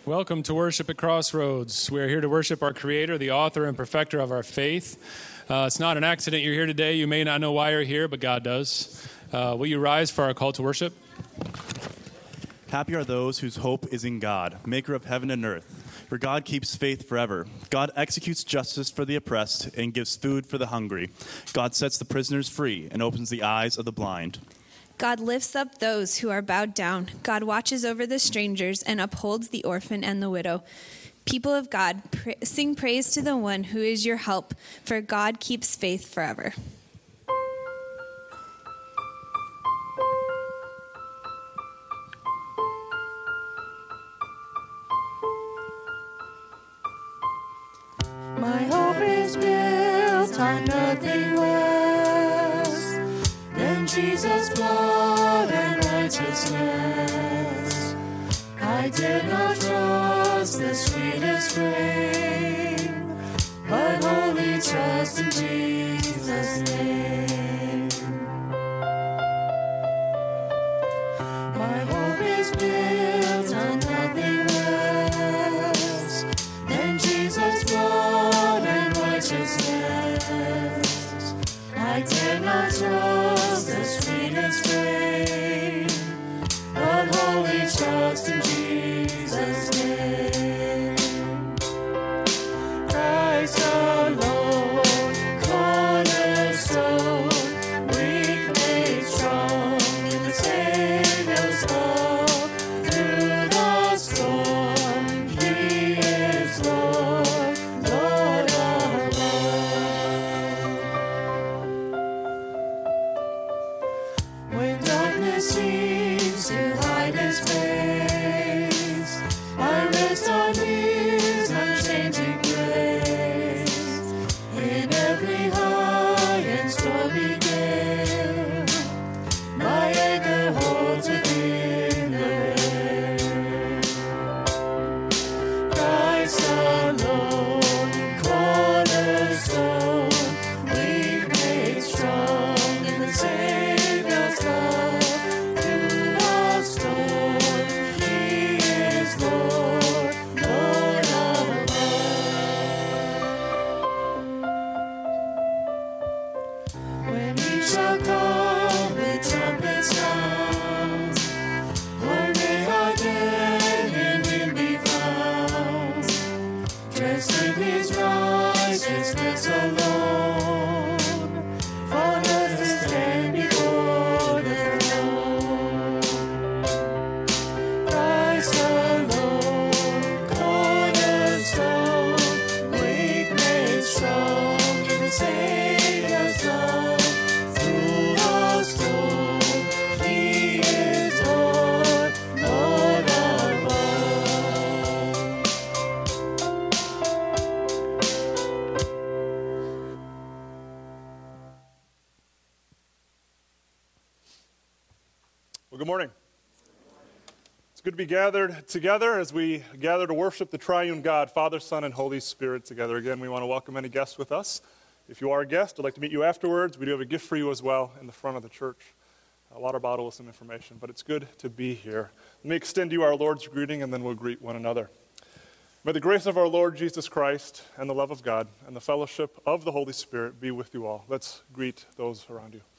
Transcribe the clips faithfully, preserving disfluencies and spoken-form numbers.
Welcome to worship at Crossroads. We're here to worship our Creator, the author and perfecter of our faith. Uh, it's not an accident you're here today. You may not know why you're here, but God does. Uh, will you rise for our call to worship? Happy are those whose hope is in God, maker of heaven and earth. For God keeps faith forever. God executes justice for the oppressed and gives food for the hungry. God sets the prisoners free and opens the eyes of the blind. God lifts up those who are bowed down. God watches over the strangers and upholds the orphan and the widow. People of God, pra- sing praise to the one who is your help, for God keeps faith forever. My hope is built on nothing less than Jesus' blood and righteousness. I did not trust the sweetest frame, but wholly trust in Jesus' name. My hope is built on nothing less than Jesus' blood and righteousness. I did not trust the sweetest frame, but wholly trust in Jesus' name. Christ alone, cornerstone, weak made strong in the Savior's love. Through the storm, He is Lord, Lord of love. When darkness seems to hide His face, I rest on His unchanging grace. In every high and stormy gale, my anchor holds within the rail. Christ alone, cornerstone, weak made strong in the Savior's love. Through the storm, He is Lord, Lord of love. When He shall come with trumpet sound, or may our dead in Him be found, dressed in His righteousness alone, for let us stand before the throne. Christ alone, cornerstone, weak made strong in the Savior's love. Through the storm, He is Lord, Lord of love. Well, good morning. It's good to be gathered together as we gather to worship the triune God, Father, Son, and Holy Spirit together. Again, we want to welcome any guests with us. If you are a guest, I'd like to meet you afterwards. We do have a gift for you as well in the front of the church, a water bottle with some information, but it's good to be here. Let me extend to you our Lord's greeting, and then we'll greet one another. May the grace of our Lord Jesus Christ and the love of God and the fellowship of the Holy Spirit be with you all. Let's greet those around you.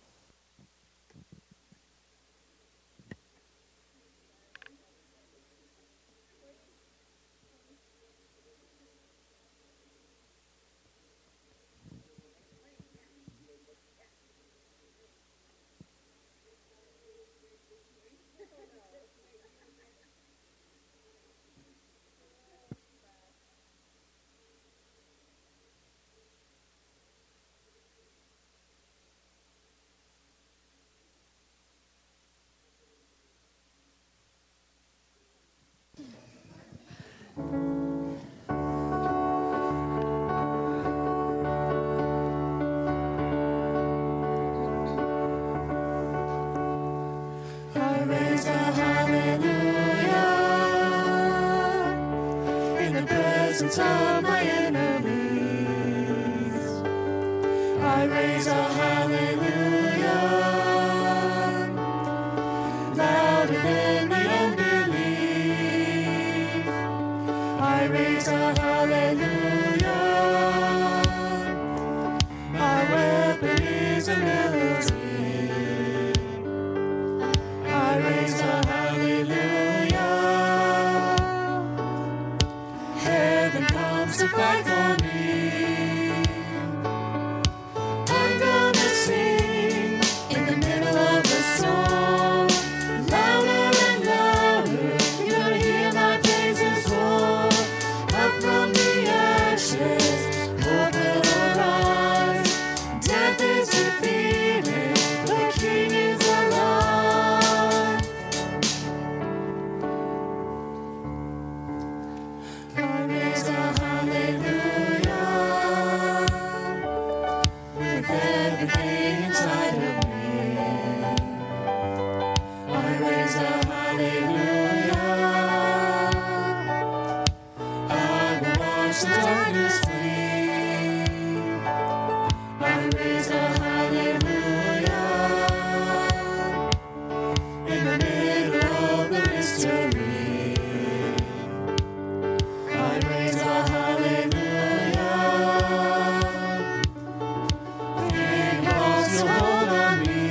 I raise a hallelujah in the presence of my enemies. I raise a hallelujah louder than the unbelief. raise a hallelujah. My weapon is a melody. I raise a hallelujah. Heaven comes to fight for me. I'm gonna sing in the middle of the storm. Louder and louder, you're gonna hear my praises roar. Up from the ashes, hope will arise. Death is defeated, the King is alive. I raise a hallelujah with everything inside of me. I raise a hallelujah. I will watch the darkness flee. I raise a hallelujah in the middle of the mystery. I raise a hallelujah. Fear lost your hold on me.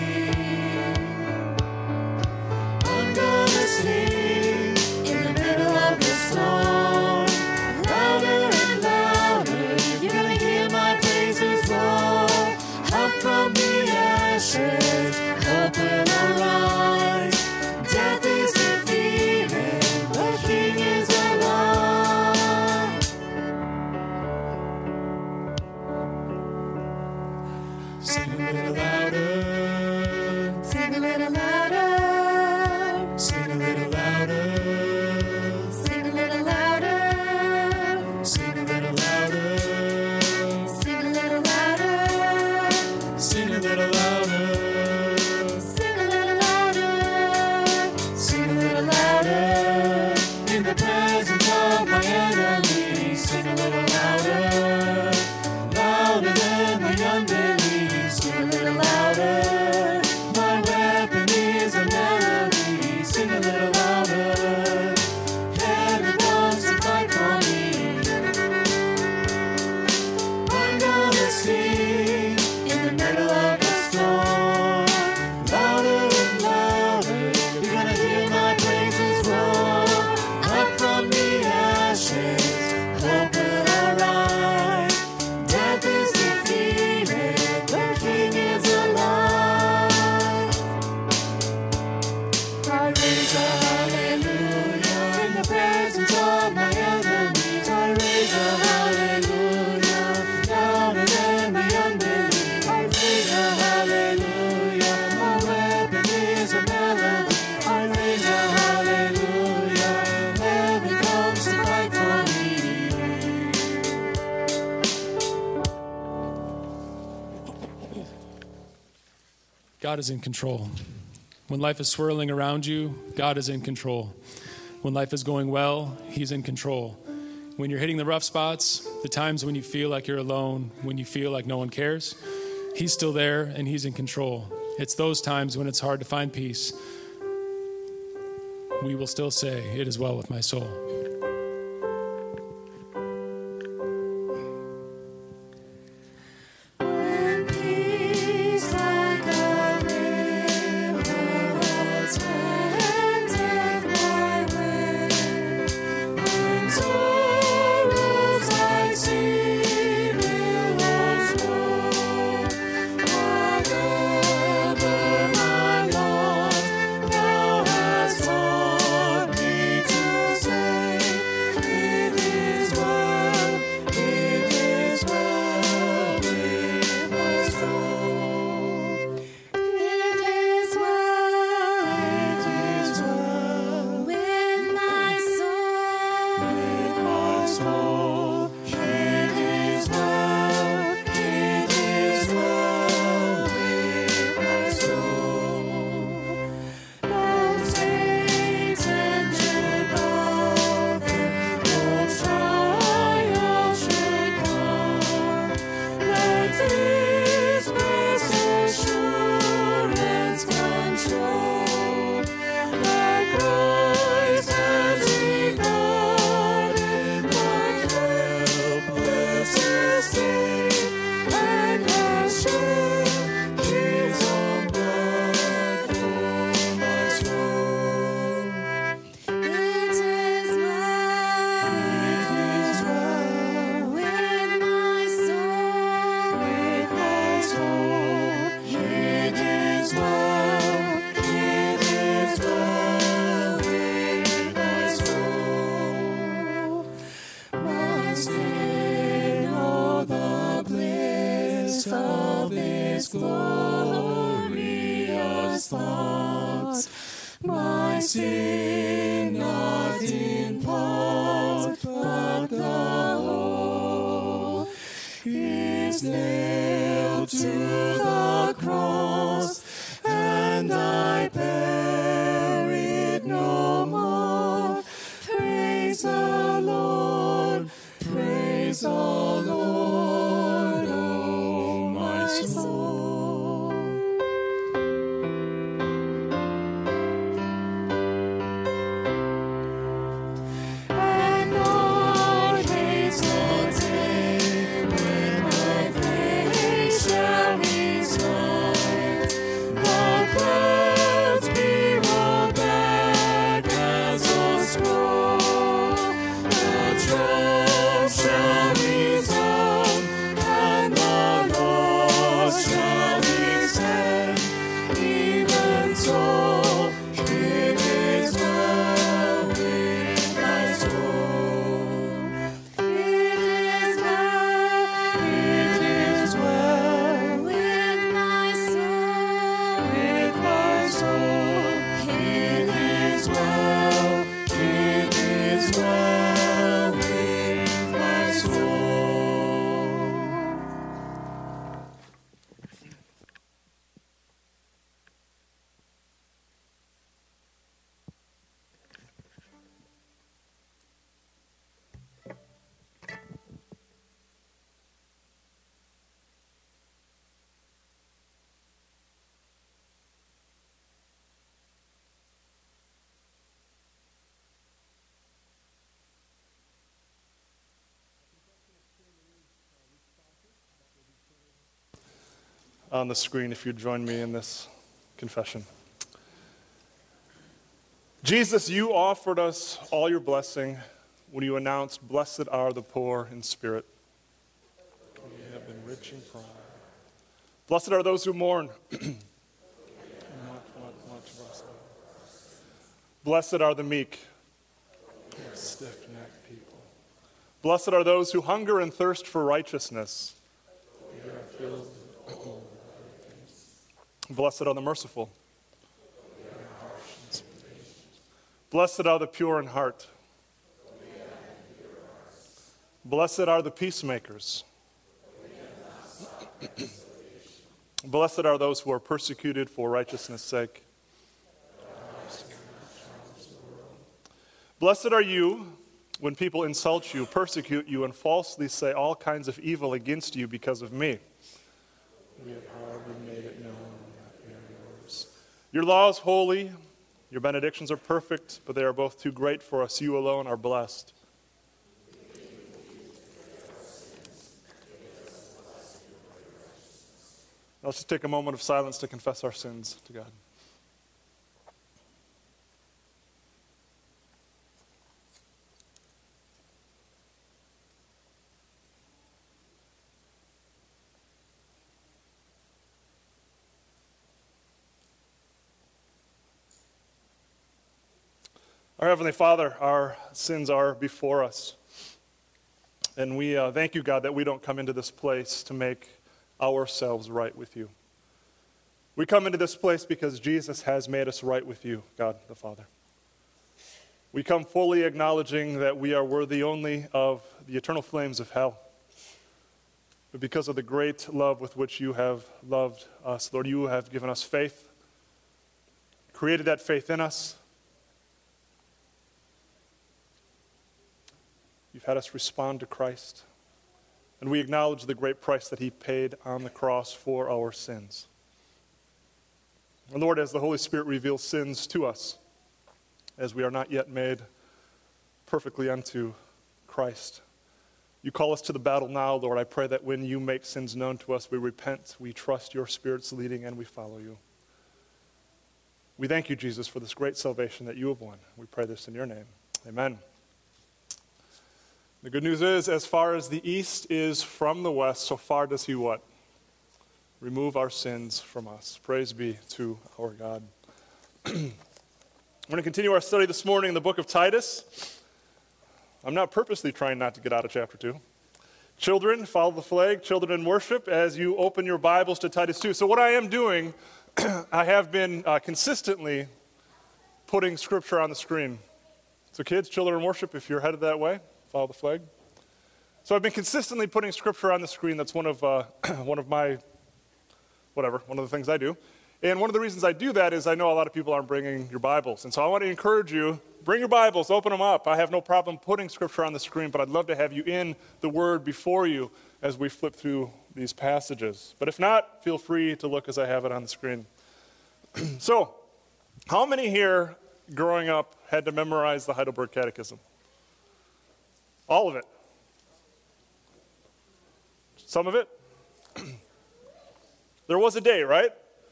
I'm gonna sing in the middle of the storm. Louder and louder, you're gonna hear my praises roar. Up from the ashes, hope will arise. Death is defeated, the King is alive. Sing a little louder. Sing a little louder. Sing a little louder. Sing a little louder. Sing a little louder. Sing a little louder. Sing a little louder. Sing a little louder. Sing a little louder. In the presence of my enemies, sing a little louder. Louder than my unbelief, sing a little louder. My weapon is a melody, sing a little louder. Heaven comes to fight for me. I'm gonna sing in the middle of the storm. Louder and louder, you're gonna hear my praises roar. Up from the ashes, hope will arise. Death is defeated, the King is alive. I raise a hallelujah in the presence of my enemies. I raise a hallelujah louder than the unbelief. I raise a hallelujah. My weapon is a melody. I raise a hallelujah. Heaven comes to fight for me. God is in control. When life is swirling around you, God is in control. When life is going well, He's in control. When you're hitting the rough spots, the times when you feel like you're alone, when you feel like no one cares, He's still there and He's in control. It's those times when it's hard to find peace. We will still say, "It is well with my soul." When peace like a river attendeth my way, when sorrows like sea billows roll, whatever my Lord thou hast taught me to say, thought, my sin not in part, but the whole is nailed to the cross, and I bear it no more. Praise the Lord, praise the Lord, oh my soul. And on hazel day, when my face shall be sight, the clouds be rolled back as a scroll, the trump shall resound, and the Lord shall descend. Even so, it is well with my soul. It is well, it is well with my soul, with my soul. It is well, it is well with my soul. On the screen, if you'd join me in this confession. Jesus, you offered us all your blessing when you announced, "Blessed are the poor in spirit. We have been rich in pride. Blessed are those who mourn." Much, much, much blessed. Blessed are the meek, stiff-necked people. Blessed are those who hunger and thirst for righteousness. We are filled. Blessed are the merciful. Blessed are the pure in heart. Blessed are the peacemakers. Blessed are those who are persecuted for righteousness' sake. Blessed are you when people insult you, persecute you, and falsely say all kinds of evil against you because of me. We have hardly made it known. Your law is holy, your benedictions are perfect, but they are both too great for us. You alone are blessed. Let's just take a moment of silence to confess our sins to God. Our Heavenly Father, our sins are before us. And we uh, thank you, God, that we don't come into this place to make ourselves right with you. We come into this place because Jesus has made us right with you, God the Father. We come fully acknowledging that we are worthy only of the eternal flames of hell. But because of the great love with which you have loved us, Lord, you have given us faith, created that faith in us. You've had us respond to Christ, and we acknowledge the great price that he paid on the cross for our sins. And Lord, as the Holy Spirit reveals sins to us, as we are not yet made perfectly unto Christ, you call us to the battle now, Lord. I pray that when you make sins known to us, we repent, we trust your Spirit's leading, and we follow you. We thank you, Jesus, for this great salvation that you have won. We pray this in your name. Amen. The good news is, as far as the east is from the west, so far does he what? Remove our sins from us. Praise be to our God. We're going to continue our study this morning in the book of Titus. I'm not purposely trying not to get out of chapter two. Children, follow the flag. Children in worship as you open your Bibles to Titus two. So what I am doing I have been uh, consistently putting scripture on the screen. So kids, children in worship, if you're headed that way, follow the flag. So I've been consistently putting scripture on the screen. That's one of uh, one of my, whatever, one of the things I do. And one of the reasons I do that is I know a lot of people aren't bringing your Bibles. And so I want to encourage you, bring your Bibles, open them up. I have no problem putting scripture on the screen, but I'd love to have you in the Word before you as we flip through these passages. But if not, feel free to look as I have it on the screen. So, how many here growing up had to memorize the Heidelberg Catechism? All of it? Some of it? There was a day, right?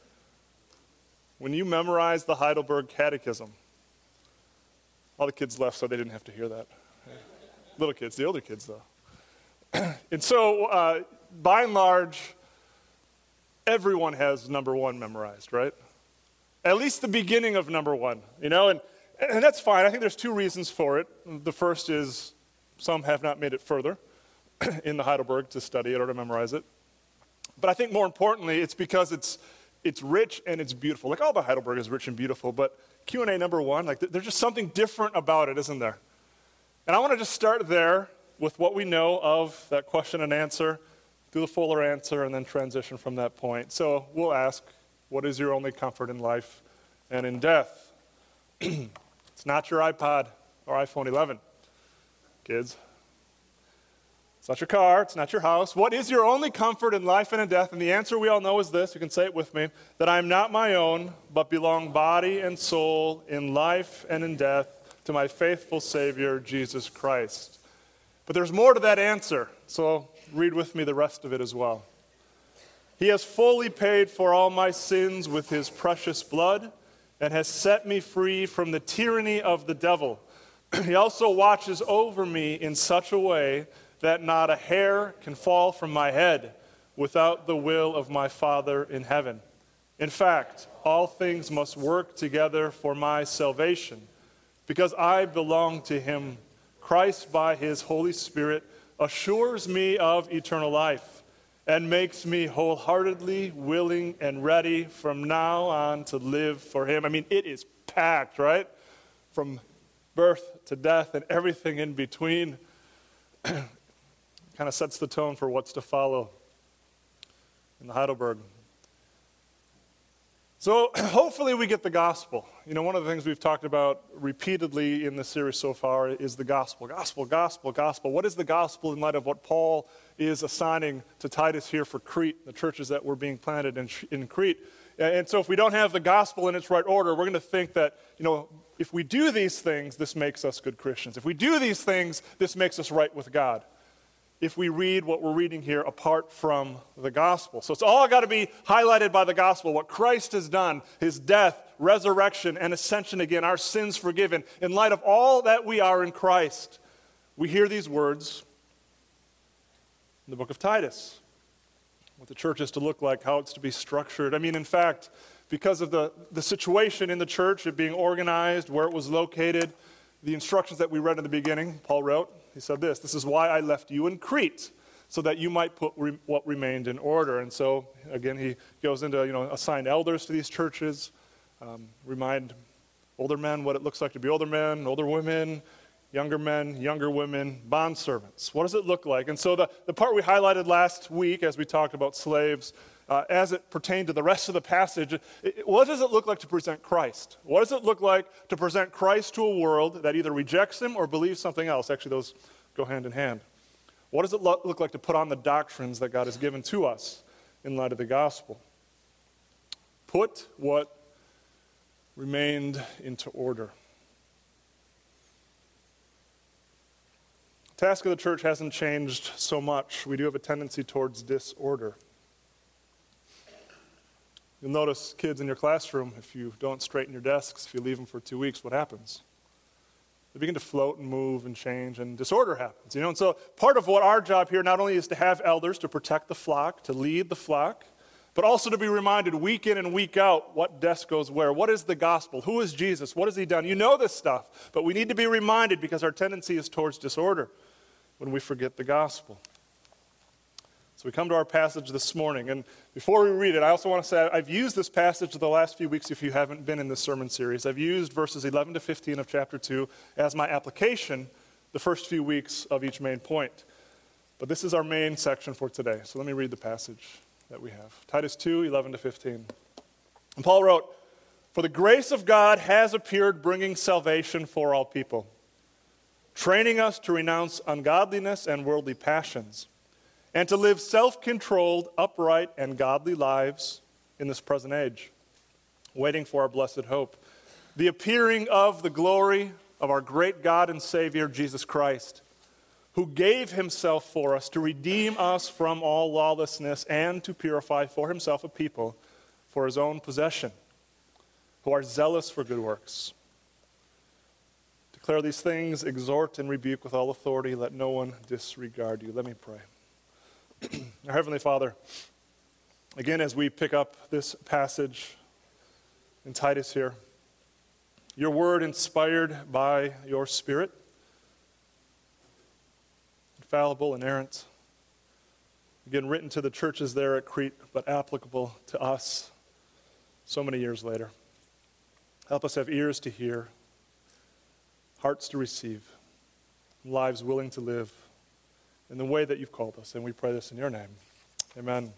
When you memorized the Heidelberg Catechism. All the kids left, so they didn't have to hear that. Little kids, the older kids, though. And so, uh, by and large, everyone has number one memorized, right? At least the beginning of number one, you know, and, and that's fine. I think there's two reasons for it. The first is some have not made it further in the Heidelberg to study it or to memorize it. But I think more importantly, it's because it's it's rich and it's beautiful. Like all the Heidelberg is rich and beautiful, but Q and A number one, like there's just something different about it, isn't there? And I want to just start there with what we know of that question and answer, through the fuller answer, and then transition from that point. So we'll ask, what is your only comfort in life and in death? It's not your iPod or iPhone eleven, kids. It's not your car. It's not your house. What is your only comfort in life and in death? And the answer we all know is this. You can say it with me. That I am not my own, but belong body and soul in life and in death to my faithful Savior, Jesus Christ. But there's more to that answer. So read with me the rest of it as well. He has fully paid for all my sins with his precious blood and has set me free from the tyranny of the devil. He also watches over me in such a way that not a hair can fall from my head without the will of my Father in heaven. In fact, all things must work together for my salvation, because I belong to him. Christ, by his Holy Spirit, assures me of eternal life and makes me wholeheartedly willing and ready from now on to live for him. I mean, it is packed, right? From birth to death and everything in between. Kind of sets the tone for what's to follow in the Heidelberg. So hopefully we get the gospel. You know, one of the things we've talked about repeatedly in this series so far is the gospel. Gospel, gospel, gospel. What is the gospel in light of what Paul is assigning to Titus here for Crete, the churches that were being planted in, in Crete? And so if we don't have the gospel in its right order, we're going to think that, you know, if we do these things, this makes us good Christians. If we do these things, this makes us right with God. If we read what we're reading here apart from the gospel. So it's all got to be highlighted by the gospel, what Christ has done, his death, resurrection, and ascension again, our sins forgiven. In light of all that we are in Christ, we hear these words in the book of Titus, what the church is to look like, how it's to be structured. I mean, in fact, because of the, the situation in the church, it being organized, where it was located, the instructions that we read in the beginning, Paul wrote, he said this, this is why I left you in Crete, so that you might put re- what remained in order. And so, again, he goes into, you know, assign elders to these churches, um, remind older men what it looks like to be older men, older women, younger men, younger women, bondservants. What does it look like? And so the, the part we highlighted last week as we talked about slaves, uh, as it pertained to the rest of the passage, it, it, what does it look like to present Christ? What does it look like to present Christ to a world that either rejects him or believes something else? Actually, those go hand in hand. What does it lo- look like to put on the doctrines that God has given to us in light of the gospel? Put what remained into order. The task of the church hasn't changed so much. We do have a tendency towards disorder. You'll notice kids in your classroom, if you don't straighten your desks, if you leave them for two weeks, what happens? They begin to float and move and change, and disorder happens. You know, and so part of what our job here not only is to have elders to protect the flock, to lead the flock, but also to be reminded week in and week out what desk goes where. What is the gospel? Who is Jesus? What has he done? You know this stuff, but we need to be reminded because our tendency is towards disorder when we forget the gospel. So we come to our passage this morning, and before we read it, I also want to say I've used this passage the last few weeks if you haven't been in this sermon series. I've used verses eleven to fifteen of chapter two as my application the first few weeks of each main point. But this is our main section for today, so let me read the passage that we have. Titus two, eleven to fifteen. And Paul wrote, "For the grace of God has appeared, bringing salvation for all people, training us to renounce ungodliness and worldly passions, and to live self-controlled, upright, and godly lives in this present age, waiting for our blessed hope, the appearing of the glory of our great God and Savior, Jesus Christ, who gave himself for us to redeem us from all lawlessness and to purify for himself a people for his own possession, who are zealous for good works. Declare these things, exhort and rebuke with all authority, let no one disregard you." Let me pray. Our Heavenly Father, again, as we pick up this passage in Titus here, your word inspired by your Spirit, infallible, inerrant, again, written to the churches there at Crete, but applicable to us so many years later. Help us have ears to hear, hearts to receive, lives willing to live in the way that you've called us. And we pray this in your name. Amen.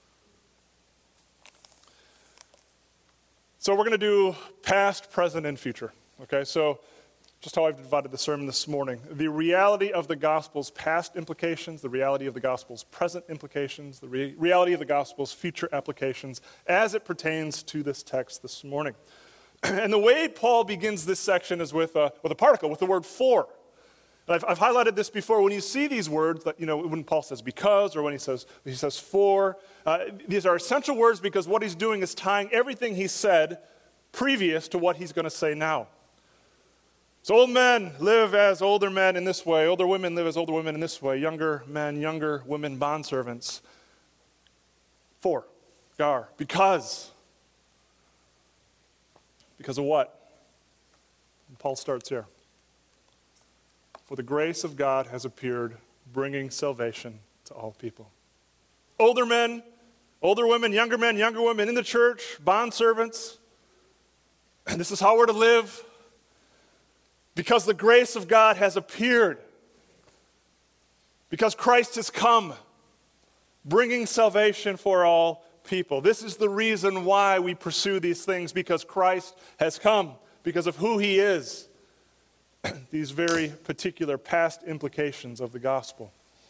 So we're going to do past, present, and future. Okay, so just how I've divided the sermon this morning. The reality of the gospel's past implications, the reality of the gospel's present implications, the re- reality of the gospel's future applications as it pertains to this text this morning. And the way Paul begins this section is with a, with a particle, with the word for. I've, I've highlighted this before. When you see these words, that, you know, when Paul says because, or when he says he says for, uh, these are essential words because what he's doing is tying everything he said previous to what he's going to say now. So old men live as older men in this way. Older women live as older women in this way. Younger men, younger women, bondservants. For, gar, because. Because of what? And Paul starts here. For the grace of God has appeared, bringing salvation to all people. Older men, older women, younger men, younger women in the church, bondservants. And this is how we're to live. Because the grace of God has appeared. Because Christ has come, bringing salvation for all people. This is the reason why we pursue these things, because Christ has come, because of who he is. These very particular past implications of the gospel.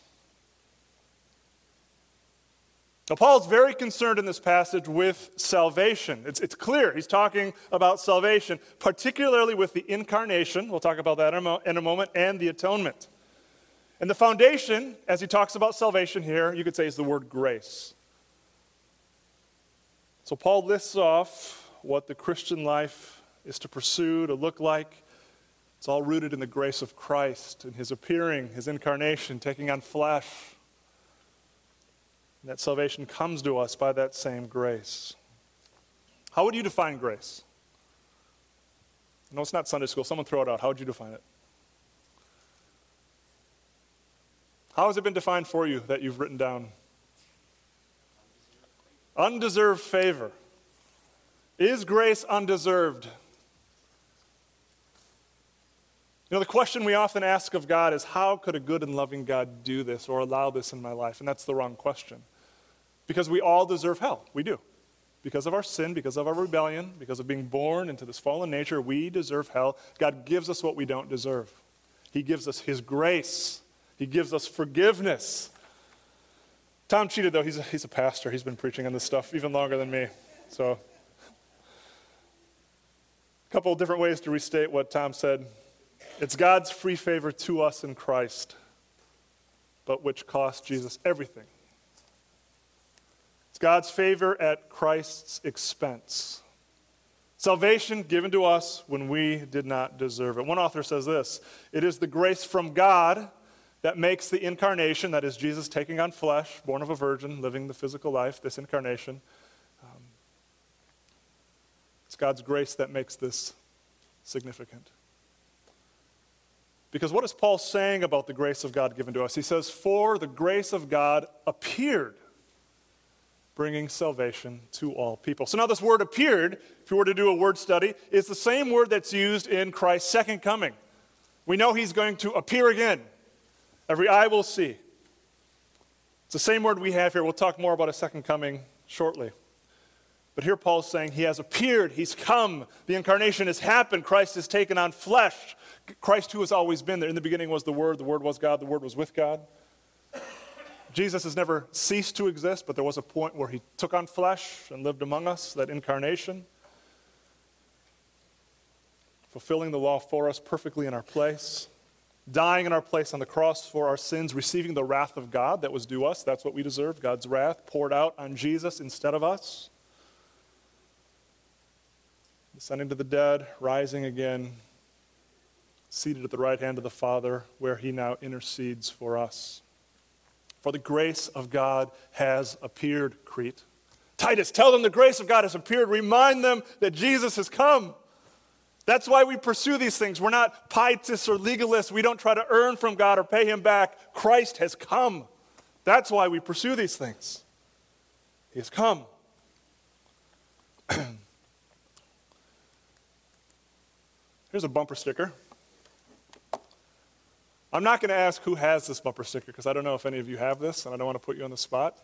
Now, Paul's very concerned in this passage with salvation. It's, it's clear he's talking about salvation, particularly with the incarnation. We'll talk about that in a, mo- in a moment, and the atonement. And the foundation, as he talks about salvation here, you could say is the word grace. So Paul lists off what the Christian life is to pursue, to look like. It's all rooted in the grace of Christ and his appearing, his incarnation, taking on flesh. And that salvation comes to us by that same grace. How would you define grace? No, it's not Sunday school. Someone throw it out. How would you define it? How has it been defined for you that you've written down? Undeserved favor. Is grace undeserved? You know, the question we often ask of God is, how could a good and loving God do this or allow this in my life? And that's the wrong question. Because we all deserve hell. We do. Because of our sin, because of our rebellion, because of being born into this fallen nature, we deserve hell. God gives us what we don't deserve. He gives us his grace. He gives us forgiveness. Tom cheated, though. He's a, he's a pastor. He's been preaching on this stuff even longer than me. So, a couple of different ways to restate what Tom said. It's God's free favor to us in Christ, but which cost Jesus everything. It's God's favor at Christ's expense. Salvation given to us when we did not deserve it. One author says this: it is the grace from God that makes the incarnation, that is Jesus taking on flesh, born of a virgin, living the physical life, this incarnation. Um, it's God's grace that makes this significant. Because what is Paul saying about the grace of God given to us? He says, for the grace of God appeared, bringing salvation to all people. So now this word appeared, if you were to do a word study, is the same word that's used in Christ's second coming. We know he's going to appear again. Every eye will see. It's the same word we have here. We'll talk more about his second coming shortly. But here Paul's saying he has appeared, he's come, the incarnation has happened, Christ has taken on flesh. Christ who has always been there. In the beginning was the Word, the Word was God, the Word was with God. Jesus has never ceased to exist, but there was a point where he took on flesh and lived among us, that incarnation, fulfilling the law for us perfectly in our place, dying in our place on the cross for our sins, receiving the wrath of God that was due us. That's what we deserved, God's wrath poured out on Jesus instead of us. Descending to the dead, rising again, seated at the right hand of the Father, where he now intercedes for us. For the grace of God has appeared, Crete. Titus, tell them the grace of God has appeared. Remind them that Jesus has come. That's why we pursue these things. We're not pietists or legalists. We don't try to earn from God or pay him back. Christ has come. That's why we pursue these things. He has come. Here's a bumper sticker. I'm not going to ask who has this bumper sticker because I don't know if any of you have this, and I don't want to put you on the spot.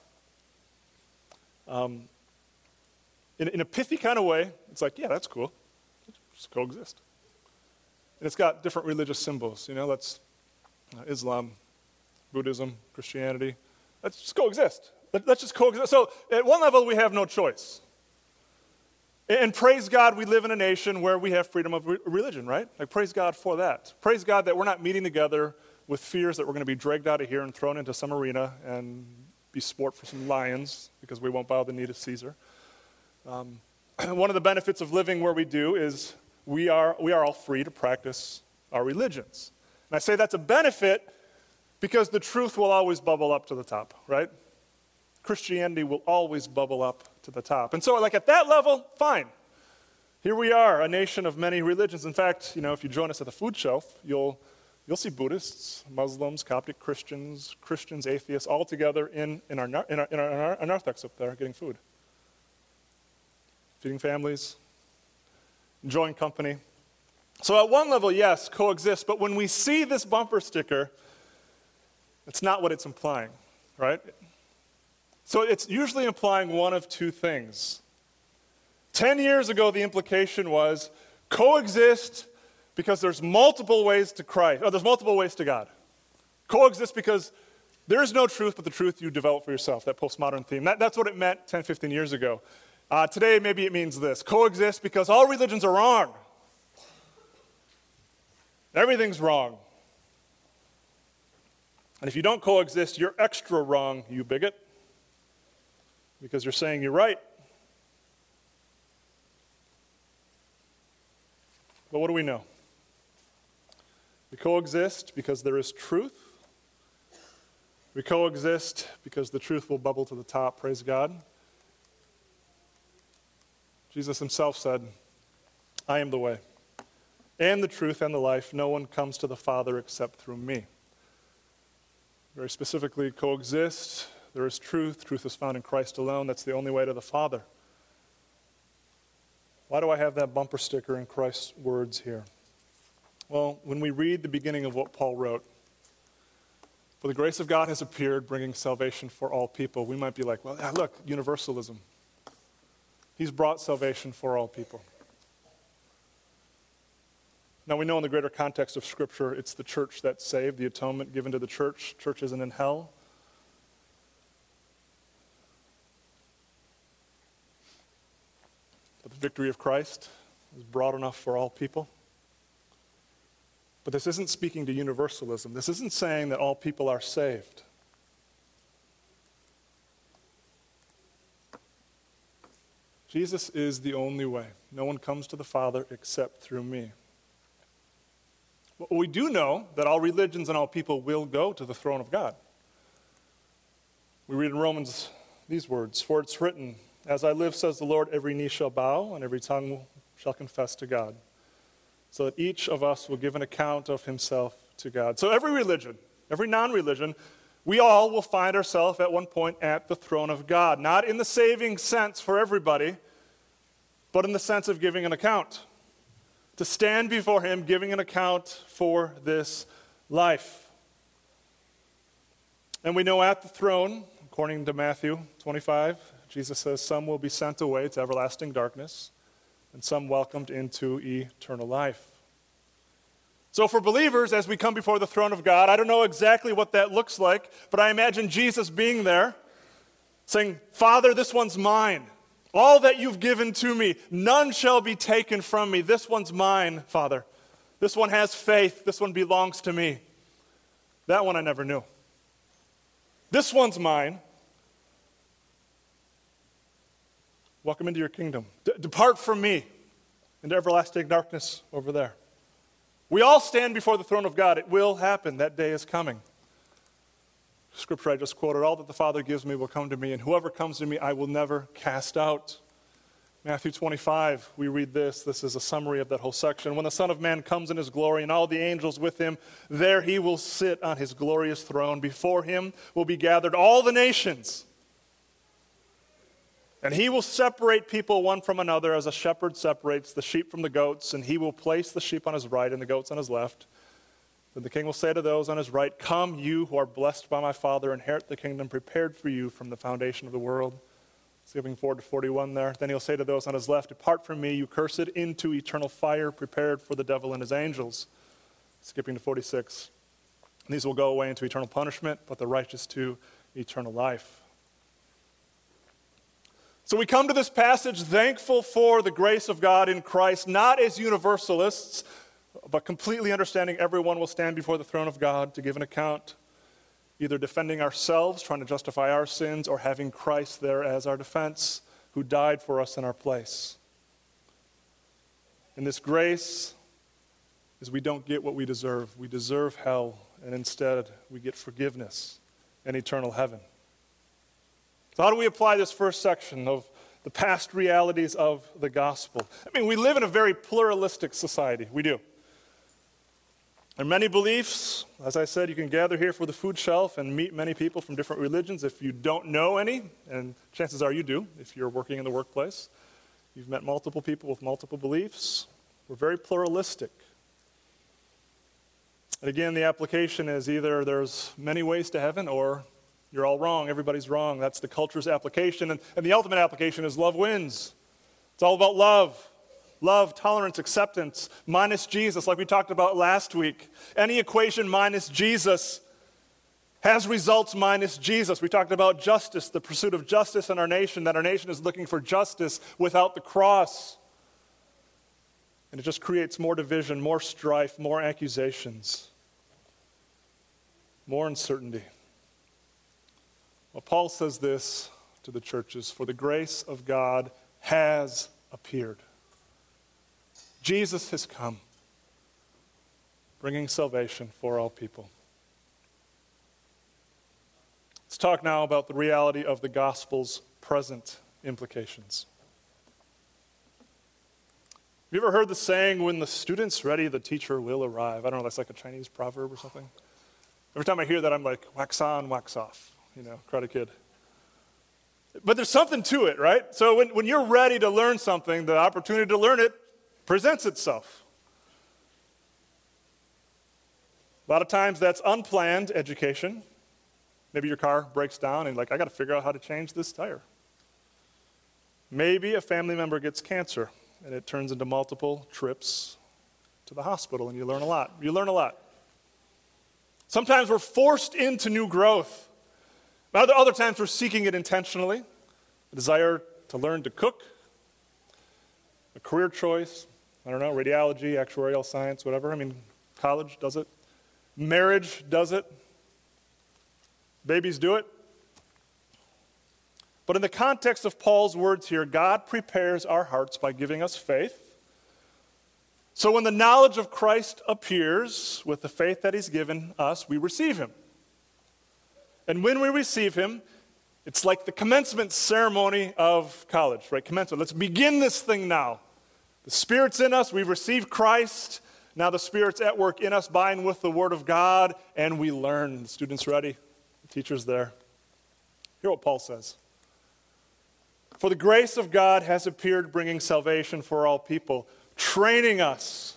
Um, in, in a pithy kind of way, it's like, yeah, that's cool. Just coexist. And it's got different religious symbols. You know, that's uh, Islam, Buddhism, Christianity. Let's just coexist. Let, let's just coexist. So at one level, we have no choice. And praise God, we live in a nation where we have freedom of re- religion, right? Like, praise God for that. Praise God that we're not meeting together with fears that we're going to be dragged out of here and thrown into some arena and be sport for some lions because we won't bow the knee to Caesar. Um, one of the benefits of living where we do is we are, we are all free to practice our religions. And I say that's a benefit because the truth will always bubble up to the top, right? Christianity will always bubble up to the top. And so, like, at that level, fine. Here we are, a nation of many religions. In fact, you know, if you join us at the food shelf, you'll you'll see Buddhists, Muslims, Coptic Christians, Christians, atheists, all together in, in, our, in, our, in, our, in our narthex up there getting food. Feeding families, enjoying company. So at one level, yes, coexist. But when we see this bumper sticker, it's not what it's implying, right? So it's usually implying one of two things. Ten years ago, the implication was coexist because there's multiple ways to Christ, or there's multiple ways to God. Coexist because there is no truth but the truth you develop for yourself, that postmodern theme. That, that's what it meant ten, fifteen years ago. Uh, today, maybe it means this. Coexist because all religions are wrong. Everything's wrong. And if you don't coexist, you're extra wrong, you bigot. Because you're saying you're right. But what do we know? We coexist because there is truth. We coexist because the truth will bubble to the top, praise God. Jesus himself said, I am the way, and the truth, and the life. No one comes to the Father except through me. Very specifically, coexist. There is truth. Truth is found in Christ alone. That's the only way to the Father. Why do I have that bumper sticker in Christ's words here? Well, when we read the beginning of what Paul wrote, for the grace of God has appeared, bringing salvation for all people, we might be like, well, look, universalism. He's brought salvation for all people. Now, we know in the greater context of Scripture, it's the church that's saved, the atonement given to the church. Church isn't in hell. But the victory of Christ is broad enough for all people. But this isn't speaking to universalism. This isn't saying that all people are saved. Jesus is the only way. No one comes to the Father except through me. But we do know that all religions and all people will go to the throne of God. We read in Romans these words, for it's written, as I live, says the Lord, every knee shall bow and every tongue shall confess to God. So that each of us will give an account of himself to God. So every religion, every non-religion, we all will find ourselves at one point at the throne of God. Not in the saving sense for everybody, but in the sense of giving an account. To stand before him, giving an account for this life. And we know at the throne, according to Matthew twenty-five, Jesus says some will be sent away to everlasting darkness, and some welcomed into eternal life. So for believers, as we come before the throne of God, I don't know exactly what that looks like, but I imagine Jesus being there, saying, Father, this one's mine. All that you've given to me, none shall be taken from me. This one's mine, Father. This one has faith. This one belongs to me. That one I never knew. This one's mine. Welcome into your kingdom. D- depart from me into everlasting darkness over there. We all stand before the throne of God. It will happen. That day is coming. Scripture I just quoted, all that the Father gives me will come to me, and whoever comes to me I will never cast out. Matthew twenty-five, we read this. This is a summary of that whole section. When the Son of Man comes in his glory and all the angels with him, there he will sit on his glorious throne. Before him will be gathered all the nations. And he will separate people one from another as a shepherd separates the sheep from the goats, and he will place the sheep on his right and the goats on his left. Then the king will say to those on his right, Come, you who are blessed by my Father, inherit the kingdom prepared for you from the foundation of the world. Skipping forward to forty-one there. Then he'll say to those on his left, Depart from me, you cursed, into eternal fire prepared for the devil and his angels. Skipping to forty-six. And these will go away into eternal punishment, but the righteous to eternal life. So we come to this passage thankful for the grace of God in Christ, not as universalists, but completely understanding everyone will stand before the throne of God to give an account, either defending ourselves, trying to justify our sins, or having Christ there as our defense, who died for us in our place. And this grace is we don't get what we deserve. We deserve hell, and instead we get forgiveness and eternal heaven. So how do we apply this first section of the past realities of the gospel? I mean, we live in a very pluralistic society. We do. There are many beliefs. As I said, you can gather here for the food shelf and meet many people from different religions if you don't know any, and chances are you do if you're working in the workplace. You've met multiple people with multiple beliefs. We're very pluralistic. And again, the application is either there's many ways to heaven or you're all wrong, everybody's wrong. That's the culture's application. And, and the ultimate application is love wins. It's all about love. Love, tolerance, acceptance, minus Jesus, like we talked about last week. Any equation minus Jesus has results minus Jesus. We talked about justice, the pursuit of justice in our nation, that our nation is looking for justice without the cross. And it just creates more division, more strife, more accusations, more uncertainty. Well, Paul says this to the churches, for the grace of God has appeared. Jesus has come, bringing salvation for all people. Let's talk now about the reality of the gospel's present implications. Have you ever heard the saying, when the student's ready, the teacher will arrive? I don't know, that's like a Chinese proverb or something. Every time I hear that, I'm like, wax on, wax off. You know, Karate Kid. But there's something to it, right? So when, when you're ready to learn something, the opportunity to learn it presents itself. A lot of times that's unplanned education. Maybe your car breaks down and like, I got to figure out how to change this tire. Maybe a family member gets cancer and it turns into multiple trips to the hospital and you learn a lot. You learn a lot. Sometimes we're forced into new growth. Other, other times we're seeking it intentionally. A desire to learn to cook, a career choice, I don't know, radiology, actuarial science, whatever. I mean, college does it. Marriage does it. Babies do it. But in the context of Paul's words here, God prepares our hearts by giving us faith. So when the knowledge of Christ appears with the faith that he's given us, we receive him. And when we receive him, it's like the commencement ceremony of college, right? Commencement. Let's begin this thing now. The Spirit's in us. We've received Christ. Now the Spirit's at work in us, by and with the Word of God, and we learn. The students ready? The teacher's there. Hear what Paul says. For the grace of God has appeared, bringing salvation for all people, training us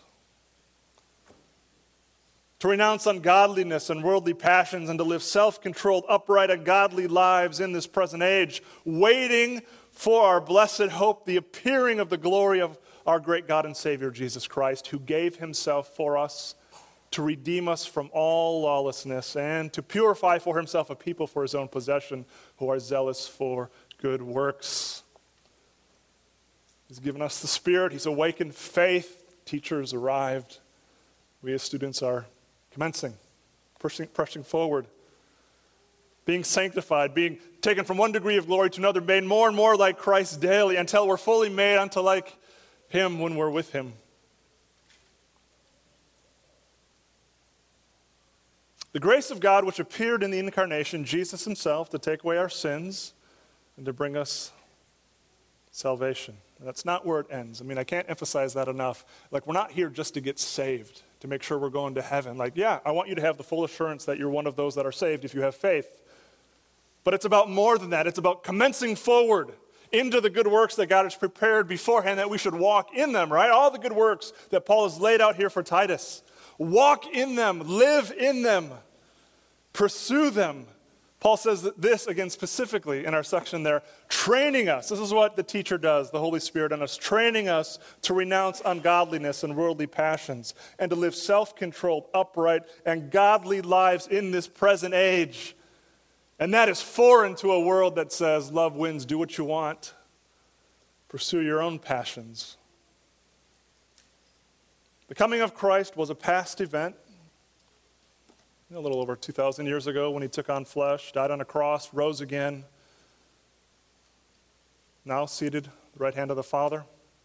to renounce ungodliness and worldly passions and to live self-controlled, upright, and godly lives in this present age, waiting for our blessed hope, the appearing of the glory of our great God and Savior, Jesus Christ, who gave himself for us to redeem us from all lawlessness and to purify for himself a people for his own possession who are zealous for good works. He's given us the Spirit. He's awakened faith. Teachers arrived. We as students are commencing, pushing, pushing forward, being sanctified, being taken from one degree of glory to another, made more and more like Christ daily until we're fully made unto like him when we're with him. The grace of God which appeared in the incarnation, Jesus himself, to take away our sins and to bring us salvation. And that's not where it ends. I mean, I can't emphasize that enough. Like, we're not here just to get saved, to make sure we're going to heaven. Like, yeah, I want you to have the full assurance that you're one of those that are saved if you have faith. But it's about more than that. It's about commencing forward into the good works that God has prepared beforehand that we should walk in them, right? All the good works that Paul has laid out here for Titus. Walk in them, live in them, pursue them. Paul says this again specifically in our section there, training us. This is what the teacher does, the Holy Spirit in us, training us to renounce ungodliness and worldly passions and to live self-controlled, upright, and godly lives in this present age. And that is foreign to a world that says, love wins, do what you want, pursue your own passions. The coming of Christ was a past event, a little over two thousand years ago when he took on flesh, died on a cross, rose again, now seated at the right hand of the Father.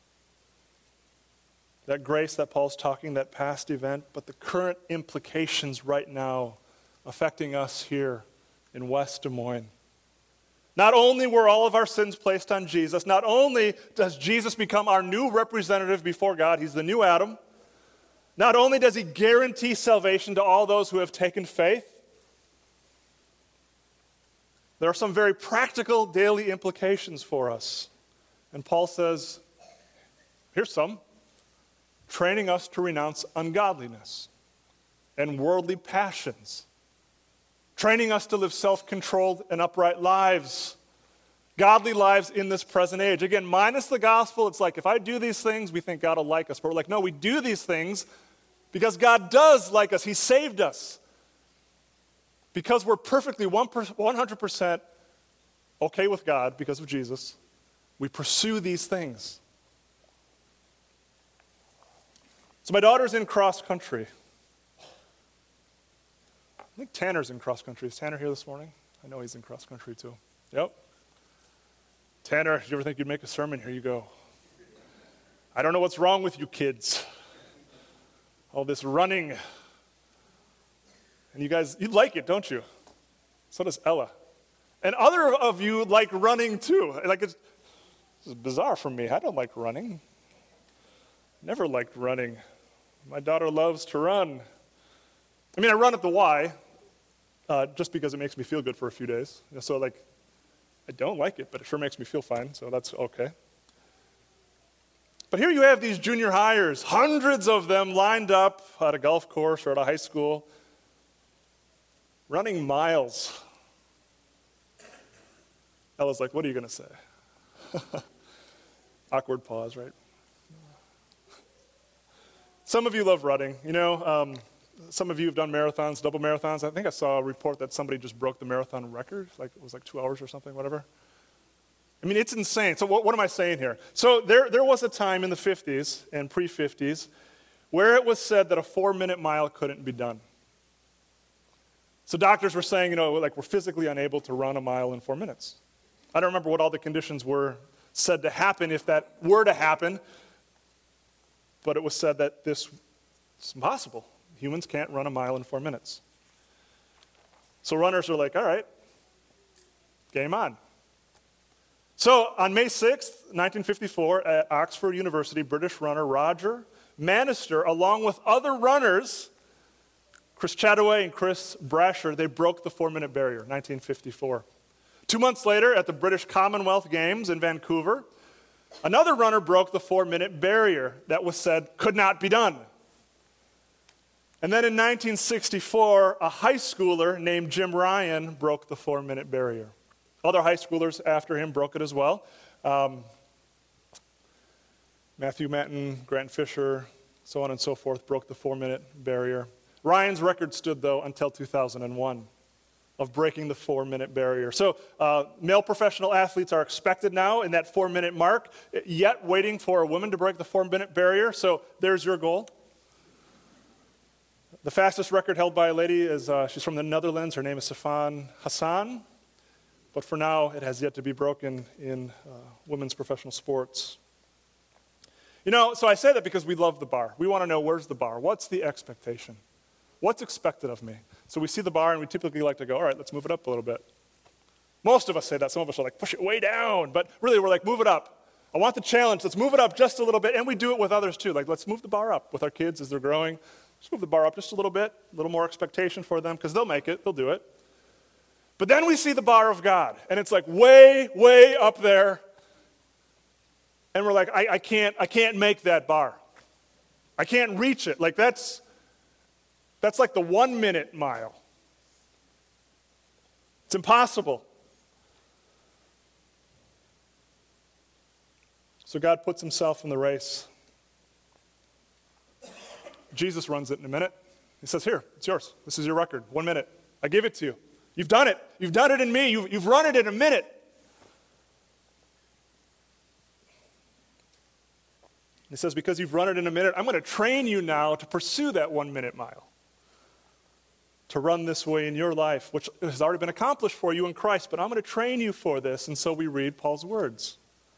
That grace that Paul's talking, that past event, but the current implications right now affecting us here in West Des Moines. Not only were all of our sins placed on Jesus, not only does Jesus become our new representative before God, he's the new Adam. Not only does he guarantee salvation to all those who have taken faith, there are some very practical daily implications for us. And Paul says, here's some. Training us to renounce ungodliness and worldly passions. Training us to live self-controlled and upright lives. Godly lives in this present age. Again, minus the gospel, it's like if I do these things, we think God will like us. But we're like, no, we do these things because God does like us. He saved us. Because we're perfectly one hundred percent okay with God because of Jesus, we pursue these things. So my daughter's in cross country. I think Tanner's in cross country. Is Tanner here this morning? I know he's in cross country too. Yep. Tanner, did you ever think you'd make a sermon? Here you go. I don't know what's wrong with you kids. All this running. And you guys, you like it, don't you? So does Ella. And other of you like running too. Like it's, it's bizarre for me. I don't like running. Never liked running. My daughter loves to run. I mean, I run at the Y uh, just because it makes me feel good for a few days. You know, so like, I don't like it, but it sure makes me feel fine, so that's okay. But here you have these junior hires, hundreds of them lined up at a golf course or at a high school, running miles. Ella's like, what are you going to say? Awkward pause, right? Some of you love running. You know, um, some of you have done marathons, double marathons. I think I saw a report that somebody just broke the marathon record. Like it was like two hours or something, whatever. I mean, it's insane. So what, what am I saying here? So there, there was a time in the fifties and pre-fifties where it was said that a four-minute mile couldn't be done. So doctors were saying, you know, like we're physically unable to run a mile in four minutes. I don't remember what all the conditions were said to happen if that were to happen, but it was said that this is impossible. Humans can't run a mile in four minutes. So runners are like, all right, game on. So on May sixth, nineteen fifty-four, at Oxford University, British runner Roger Manister, along with other runners, Chris Chataway and Chris Brasher, they broke the four-minute barrier, nineteen fifty-four. Two months later, at the British Commonwealth Games in Vancouver, another runner broke the four-minute barrier that was said could not be done. And then in nineteen sixty-four, a high schooler named Jim Ryan broke the four-minute barrier. Other high schoolers after him broke it as well. Um, Matthew Menton, Grant Fisher, so on and so forth, broke the four-minute barrier. Ryan's record stood, though, until two thousand one of breaking the four-minute barrier. So uh, male professional athletes are expected now in that four-minute mark, yet waiting for a woman to break the four-minute barrier. So there's your goal. The fastest record held by a lady is, uh, she's from the Netherlands. Her name is Sifan Hassan. But for now, it has yet to be broken in uh, women's professional sports. You know, so I say that because we love the bar. We want to know, where's the bar? What's the expectation? What's expected of me? So we see the bar and we typically like to go, all right, let's move it up a little bit. Most of us say that. Some of us are like, push it way down. But really, we're like, move it up. I want the challenge. Let's move it up just a little bit. And we do it with others too. Like, let's move the bar up with our kids as they're growing. Just move the bar up just a little bit, a little more expectation for them, because they'll make it. They'll do it. But then we see the bar of God, and it's like way, way up there. And we're like, I, I can't, I can't make that bar. I can't reach it. Like that's, that's like the one minute mile. It's impossible. So God puts himself in the race. Jesus runs it in a minute. He says, here, it's yours. This is your record. One minute. I give it to you. You've done it. You've done it in me. You've, you've run it in a minute. He says, because you've run it in a minute, I'm going to train you now to pursue that one minute mile. To run this way in your life, which has already been accomplished for you in Christ, but I'm going to train you for this. And so we read Paul's words.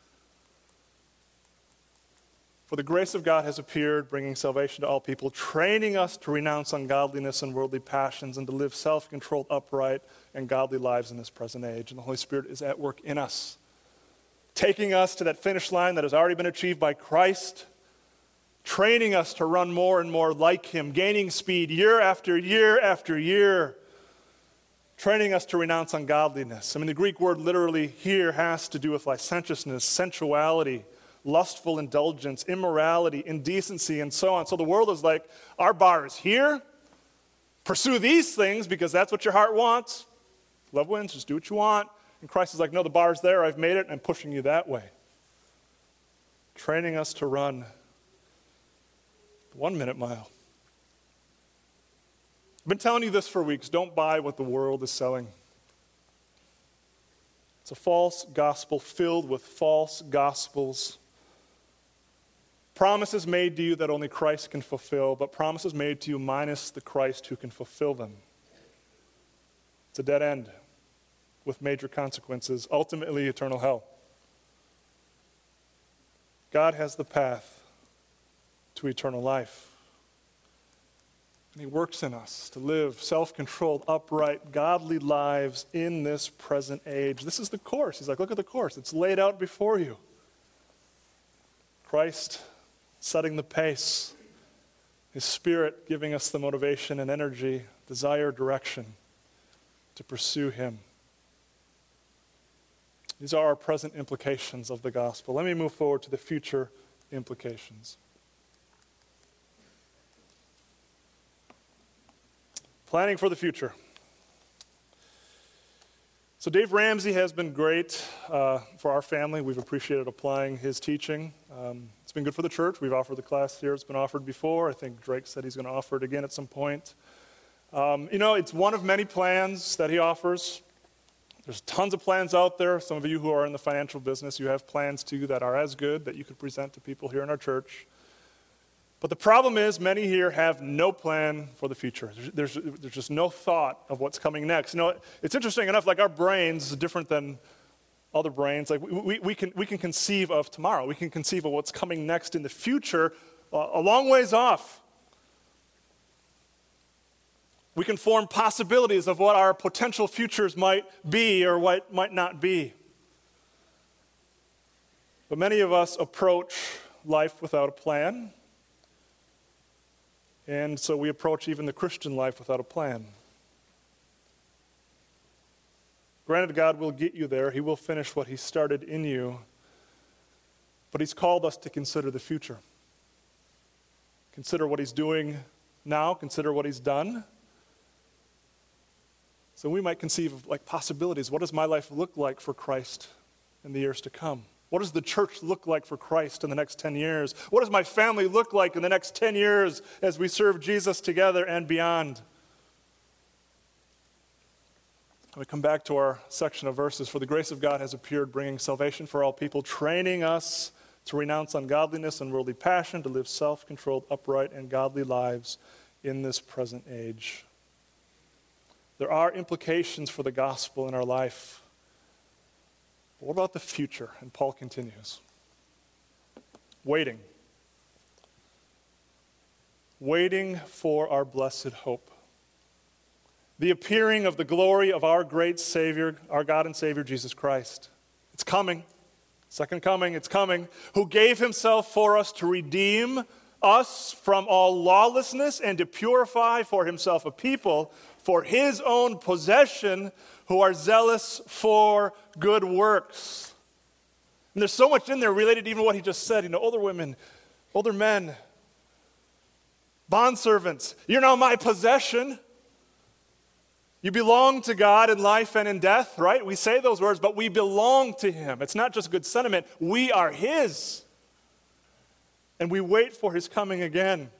For the grace of God has appeared, bringing salvation to all people, training us to renounce ungodliness and worldly passions and to live self-controlled, upright, and godly lives in this present age. And the Holy Spirit is at work in us, taking us to that finish line that has already been achieved by Christ, training us to run more and more like him, gaining speed year after year after year, training us to renounce ungodliness. I mean, the Greek word literally here has to do with licentiousness, sensuality, lustful indulgence, immorality, indecency, and so on. So the world is like, our bar is here. Pursue these things because that's what your heart wants. Love wins, just do what you want. And Christ is like, no, the bar's there. I've made it, and I'm pushing you that way. Training us to run the one-minute mile. I've been telling you this for weeks. Don't buy what the world is selling. It's a false gospel filled with false gospels. Promises made to you that only Christ can fulfill, but promises made to you minus the Christ who can fulfill them. It's a dead end with major consequences, ultimately eternal hell. God has the path to eternal life. And he works in us to live self-controlled, upright, godly lives in this present age. This is the course. He's like, look at the course. It's laid out before you. Christ setting the pace. His Spirit giving us the motivation and energy, desire, direction to pursue him. These are our present implications of the gospel. Let me move forward to the future implications. Planning for the future. So Dave Ramsey has been great uh, for our family. We've appreciated applying his teaching. Um, it's been good for the church. We've offered the class here. It's been offered before. I think Drake said he's going to offer it again at some point. Um, you know, it's one of many plans that he offers. There's tons of plans out there. Some of you who are in the financial business, you have plans too that are as good that you could present to people here in our church. But the problem is many here have no plan for the future. There's, there's, there's just no thought of what's coming next. You know, it's interesting enough, like our brains are different than other brains. Like we, we, we, can, we can conceive of tomorrow. We can conceive of what's coming next in the future uh, a long ways off. We can form possibilities of what our potential futures might be or what might not be. But many of us approach life without a plan. And so we approach even the Christian life without a plan. Granted, God will get you there. He will finish what he started in you. But he's called us to consider the future. Consider what he's doing now. Consider what he's done. So we might conceive of like possibilities. What does my life look like for Christ in the years to come? What does the church look like for Christ in the next ten years? What does my family look like in the next ten years as we serve Jesus together and beyond? We come back to our section of verses. For the grace of God has appeared, bringing salvation for all people, training us to renounce ungodliness and worldly passion, to live self-controlled, upright, and godly lives in this present age. There are implications for the gospel in our life. But what about the future? And Paul continues. Waiting. Waiting for our blessed hope. The appearing of the glory of our great Savior, our God and Savior, Jesus Christ. It's coming. Second coming, it's coming. Who gave himself for us to redeem us from all lawlessness and to purify for himself a people for his own possession who are zealous for good works. And there's so much in there related to even what he just said. You know, older women, older men, bondservants, you're now my possession. You belong to God in life and in death, right? We say those words, but we belong to him. It's not just good sentiment. We are his. And we wait for his coming again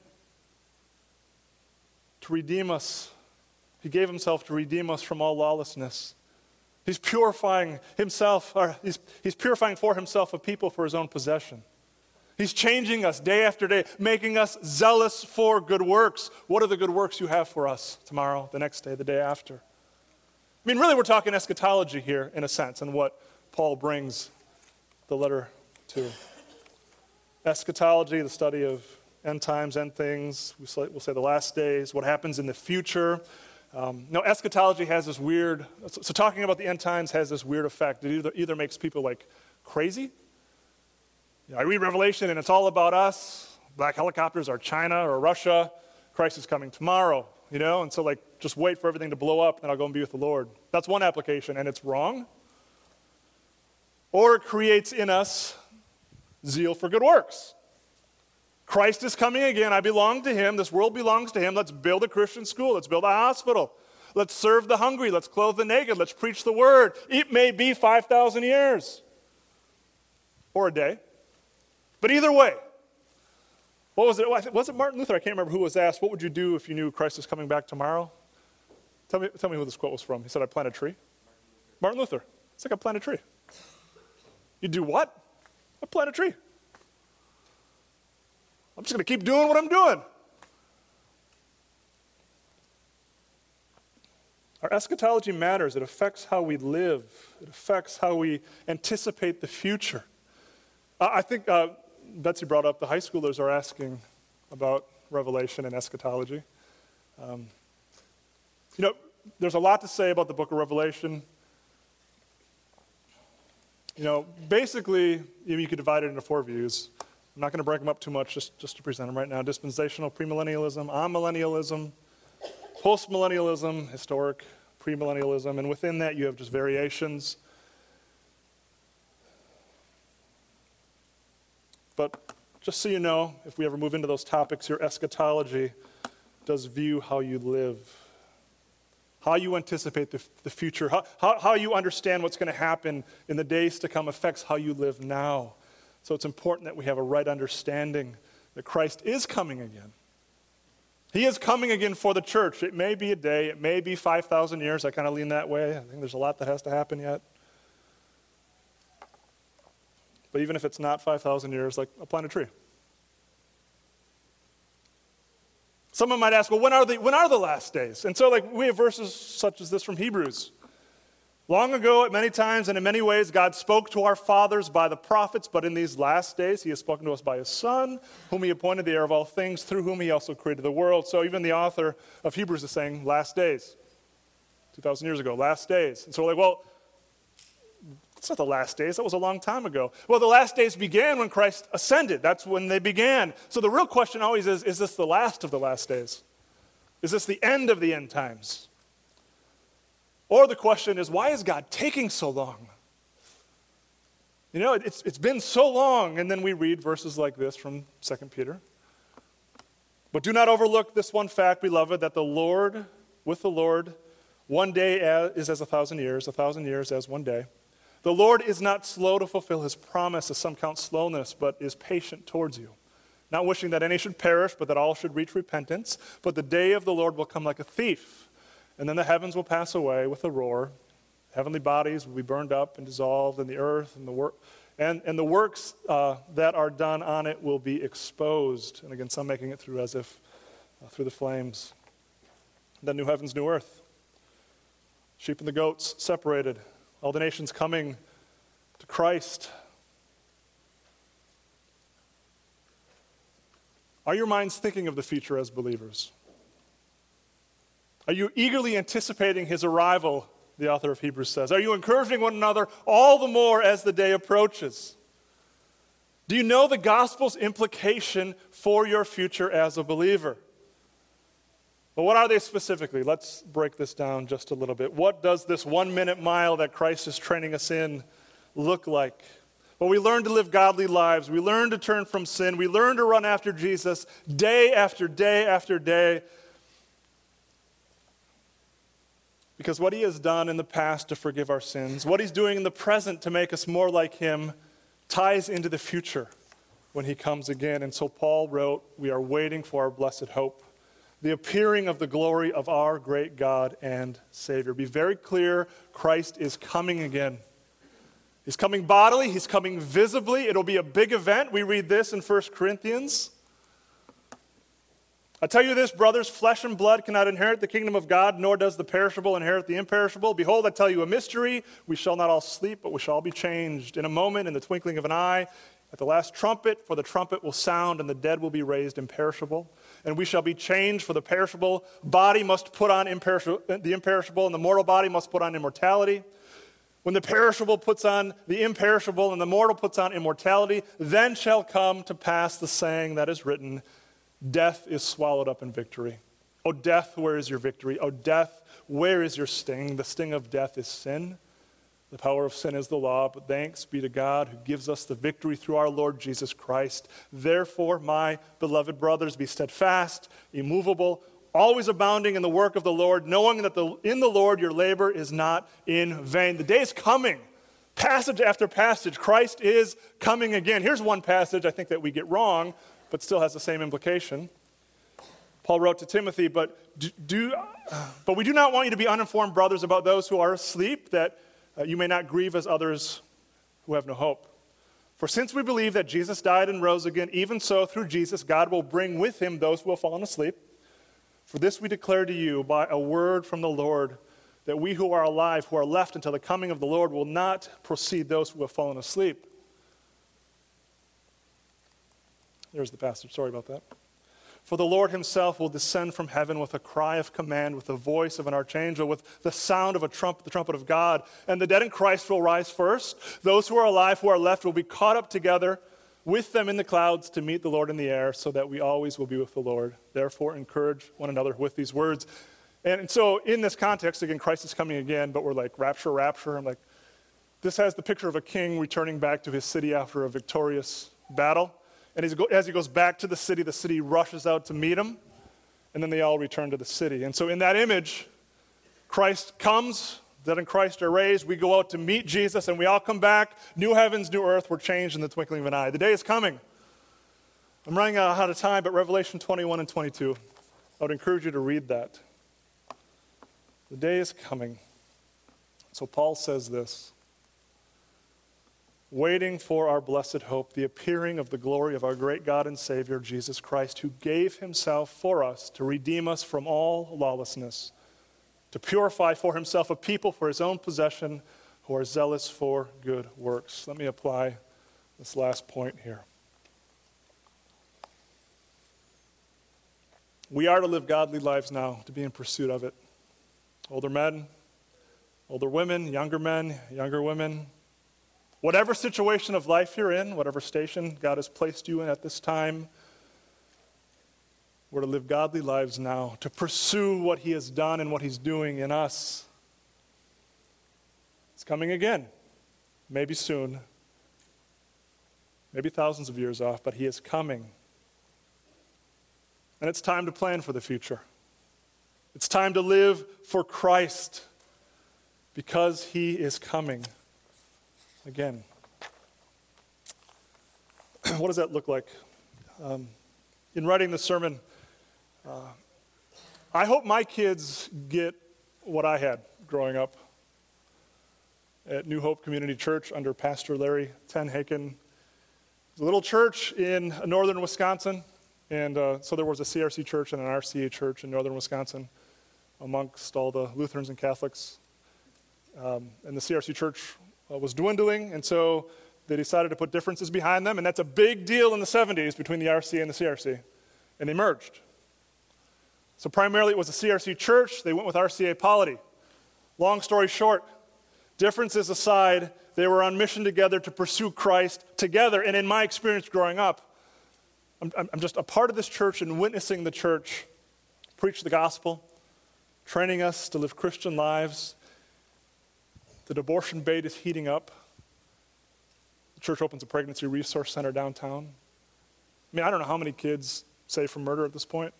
to redeem us. He gave himself to redeem us from all lawlessness. He's purifying himself, or he's, he's purifying for himself a people for his own possession. He's changing us day after day, making us zealous for good works. What are the good works you have for us tomorrow, the next day, the day after? I mean, really, we're talking eschatology here, in a sense, and what Paul brings the letter to. Eschatology, the study of end times, end things. We'll say the last days, what happens in the future. Um, no, eschatology has this weird, so, so talking about the end times has this weird effect. It either, either makes people like crazy. You know, I read Revelation and it's all about us. Black helicopters are China or Russia. Christ is coming tomorrow, you know? And so like, just wait for everything to blow up and I'll go and be with the Lord. That's one application and it's wrong. Or it creates in us zeal for good works. Christ is coming again. I belong to him. This world belongs to him. Let's build a Christian school. Let's build a hospital. Let's serve the hungry. Let's clothe the naked. Let's preach the word. It may be five thousand years or a day. But either way, what was it? Was it Martin Luther? I can't remember who was asked, what would you do if you knew Christ is coming back tomorrow? Tell me, tell me who this quote was from. He said, I'd plant a tree. Martin Luther. It's like, I'd plant a tree. You do what? I'd plant a tree. I'm just going to keep doing what I'm doing. Our eschatology matters. It affects how we live. It affects how we anticipate the future. Uh, I think uh, Betsy brought up the high schoolers are asking about Revelation and eschatology. Um, you know, there's a lot to say about the book of Revelation. You know, basically, you, you could divide it into four views. I'm not going to break them up too much, just, just to present them right now. Dispensational premillennialism, amillennialism, postmillennialism, historic premillennialism, and within that you have just variations. But just so you know, if we ever move into those topics, your eschatology does view how you live, how you anticipate the, the future, how, how, how you understand what's going to happen in the days to come affects how you live now. So it's important that we have a right understanding that Christ is coming again. He is coming again for the church. It may be a day, it may be five thousand years. I kind of lean that way. I think there's a lot that has to happen yet. But even if it's not five thousand years, like I'll plant a tree. Someone might ask, well, when are the, when are the last days? And so like we have verses such as this from Hebrews. Long ago, at many times and in many ways, God spoke to our fathers by the prophets, but in these last days, he has spoken to us by his Son, whom he appointed the heir of all things, through whom he also created the world. So even the author of Hebrews is saying, last days. two thousand years ago, last days. And so we're like, well, It's not the last days. That was a long time ago. Well, the last days began when Christ ascended. That's when they began. So the real question always is, is this the last of the last days? Is this the end of the end times? Or the question is, why is God taking so long? You know, it's, it's been so long. And then we read verses like this from Second Peter. But do not overlook this one fact, beloved, that the Lord, with the Lord, one day is as a thousand years, a thousand years as one day. The Lord is not slow to fulfill his promise, as some count slowness, but is patient towards you, not wishing that any should perish, but that all should reach repentance. But the day of the Lord will come like a thief, and then the heavens will pass away with a roar. Heavenly bodies will be burned up and dissolved, and the earth and the work and, and the works uh, that are done on it will be exposed. And again, some making it through as if uh, through the flames. Then new heavens, new earth. Sheep and the goats separated. All the nations coming to Christ. Are your minds thinking of the future as believers? Are you eagerly anticipating his arrival, the author of Hebrews says? Are you encouraging one another all the more as the day approaches? Do you know the gospel's implication for your future as a believer? But what are they specifically? Let's break this down just a little bit. What does this one-minute mile that Christ is training us in look like? Well, we learn to live godly lives. We learn to turn from sin. We learn to run after Jesus day after day after day. Because what he has done in the past to forgive our sins, what he's doing in the present to make us more like him, ties into the future when he comes again. And so Paul wrote, we are waiting for our blessed hope, the appearing of the glory of our great God and Savior. Be very clear, Christ is coming again. He's coming bodily, he's coming visibly. It'll be a big event. We read this in First Corinthians. I tell you this, brothers, flesh and blood cannot inherit the kingdom of God, nor does the perishable inherit the imperishable. Behold, I tell you a mystery. We shall not all sleep, but we shall all be changed in a moment, in the twinkling of an eye. At the last trumpet, for the trumpet will sound, and the dead will be raised imperishable. And we shall be changed, for the perishable body must put on imperishable, the imperishable, and the mortal body must put on immortality. When the perishable puts on the imperishable, and the mortal puts on immortality, then shall come to pass the saying that is written, death is swallowed up in victory. O death, where is your victory? O death, where is your sting? The sting of death is sin. The power of sin is the law, but thanks be to God who gives us the victory through our Lord Jesus Christ. Therefore, my beloved brothers, be steadfast, immovable, always abounding in the work of the Lord, knowing that the, in the Lord your labor is not in vain. The day is coming. Passage after passage, Christ is coming again. Here's one passage I think that we get wrong, but still has the same implication. Paul wrote to Timothy, but, do, do, uh, but we do not want you to be uninformed, brothers, about those who are asleep, that Uh, you may not grieve as others who have no hope. For since we believe that Jesus died and rose again, even so through Jesus God will bring with him those who have fallen asleep. For this we declare to you by a word from the Lord, that we who are alive, who are left until the coming of the Lord, will not precede those who have fallen asleep. There's the passage. Sorry about that. For the Lord himself will descend from heaven with a cry of command, with the voice of an archangel, with the sound of a trumpet, the trumpet of God. And the dead in Christ will rise first. Those who are alive, who are left, will be caught up together with them in the clouds to meet the Lord in the air, so that we always will be with the Lord. Therefore, encourage one another with these words. And so in this context, again, Christ is coming again, but we're like, rapture, rapture. I'm like, this has the picture of a king returning back to his city after a victorious battle. And as he goes back to the city, the city rushes out to meet him, and then they all return to the city. And so in that image, Christ comes, dead in Christ are raised, we go out to meet Jesus, and we all come back, new heavens, new earth, we're changed in the twinkling of an eye. The day is coming. I'm running out of time, but Revelation twenty-one and twenty-two, I would encourage you to read that. The day is coming. So Paul says this, waiting for our blessed hope, the appearing of the glory of our great God and Savior, Jesus Christ, who gave himself for us to redeem us from all lawlessness, to purify for himself a people for his own possession who are zealous for good works. Let me apply this last point here. We are to live godly lives now, to be in pursuit of it. Older men, older women, younger men, younger women, Whatever situation of life you're in, whatever station God has placed you in at this time, we're to live godly lives now, to pursue what he has done and what he's doing in us. It's coming again, maybe soon, maybe thousands of years off, but he is coming. And it's time to plan for the future. It's time to live for Christ because he is coming again. What does that look like? Um, in writing the sermon, uh, I hope my kids get what I had growing up at New Hope Community Church under Pastor Larry Tenhaken. It's a little church in northern Wisconsin, and uh, so there was a C R C church and an R C A church in northern Wisconsin amongst all the Lutherans and Catholics. Um, and the C R C church uh, was dwindling, and so they decided to put differences behind them, and that's a big deal in the seventies between the R C A and the C R C, and they merged. So primarily it was a C R C church. They went with R C A polity. Long story short, differences aside, they were on mission together to pursue Christ together. And in my experience growing up, I'm, I'm just a part of this church and witnessing the church preach the gospel, training us to live Christian lives. The abortion bait is heating up. The church opens a pregnancy resource center downtown. I mean, I don't know how many kids saved from murder at this point.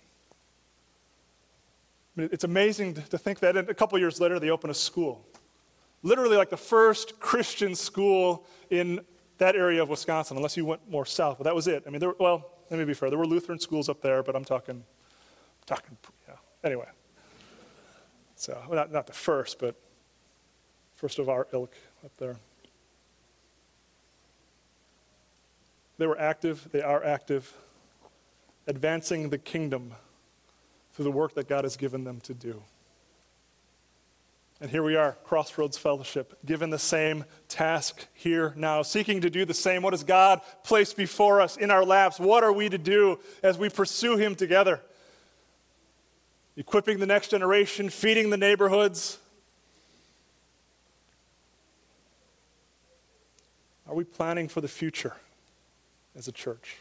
I mean, it's amazing to think that a couple years later they open a school. Literally like the first Christian school in that area of Wisconsin, unless you went more south. But that was it. I mean, there were, well, let me be fair. There were Lutheran schools up there, but I'm talking, talking, yeah. Anyway. So, well, not, not the first, but first of our ilk up there. They were active. They are active, advancing the kingdom through the work that God has given them to do. And here we are, Crossroads Fellowship, given the same task here now, seeking to do the same. What has God placed before us in our laps? What are we to do as we pursue him together? Equipping the next generation, feeding the neighborhoods. Are we planning for the future as a church?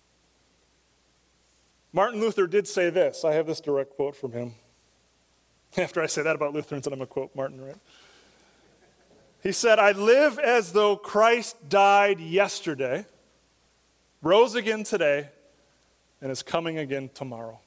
Martin Luther did say this. I have this direct quote from him. After I say that about Lutherans, then I'm going to quote Martin, right? He said, "I live as though Christ died yesterday, rose again today, and is coming again tomorrow."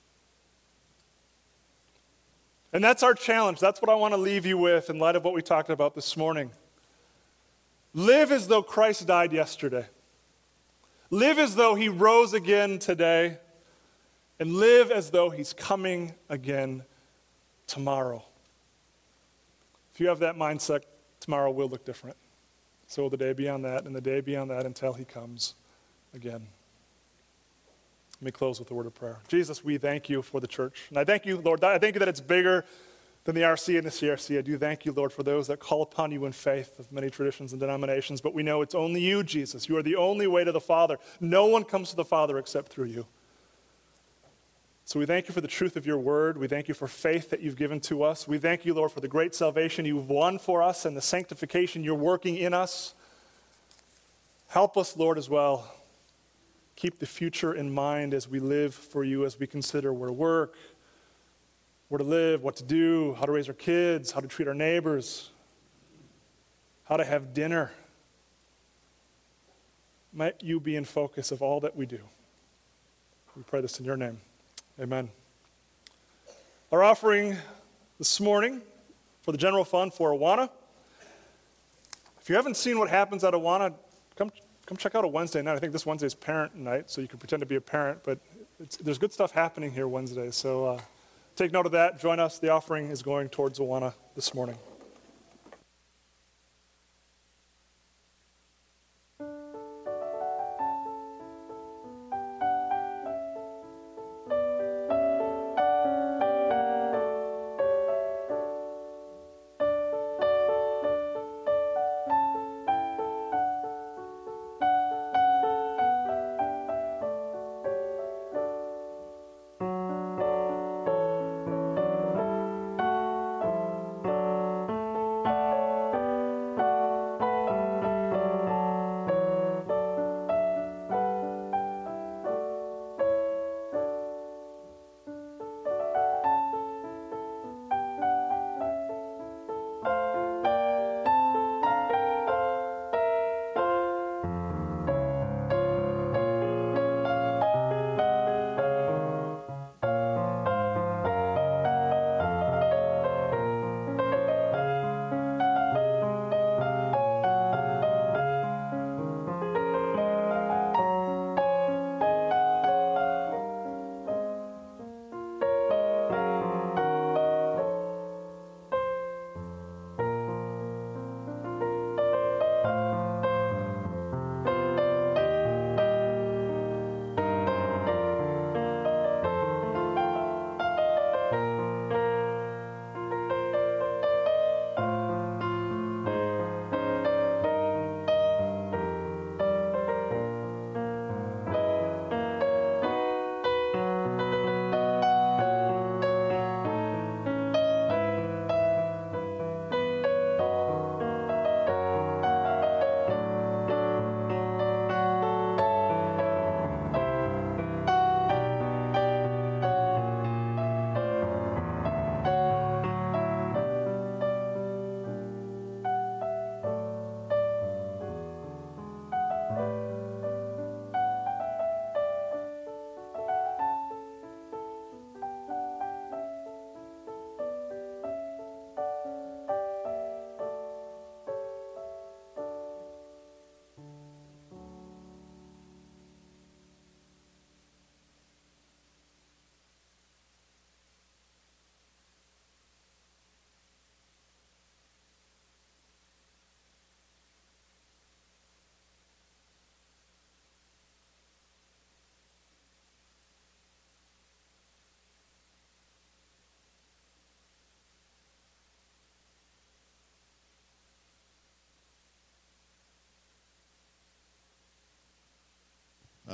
And that's our challenge. That's what I want to leave you with in light of what we talked about this morning. Live as though Christ died yesterday. Live as though he rose again today. And live as though he's coming again tomorrow. If you have that mindset, tomorrow will look different. So will the day beyond that, and the day beyond that until he comes again. Let me close with a word of prayer. Jesus, we thank you for the church. And I thank you, Lord, I thank you that it's bigger than the R C and the C R C. I do thank you, Lord, for those that call upon you in faith of many traditions and denominations. But we know it's only you, Jesus. You are the only way to the Father. No one comes to the Father except through you. So we thank you for the truth of your word. We thank you for faith that you've given to us. We thank you, Lord, for the great salvation you've won for us and the sanctification you're working in us. Help us, Lord, as well. Keep the future in mind as we live for you, as we consider where to work, where to live, what to do, how to raise our kids, how to treat our neighbors, how to have dinner. Might you be in focus of all that we do. We pray this in your name. Amen. Our offering this morning for the general fund for Awana. If you haven't seen what happens at Awana, come come check out a Wednesday night. I think this Wednesday is parent night, so you can pretend to be a parent, but it's, there's good stuff happening here Wednesday. So uh, take note of that. Join us. The offering is going towards Awana this morning.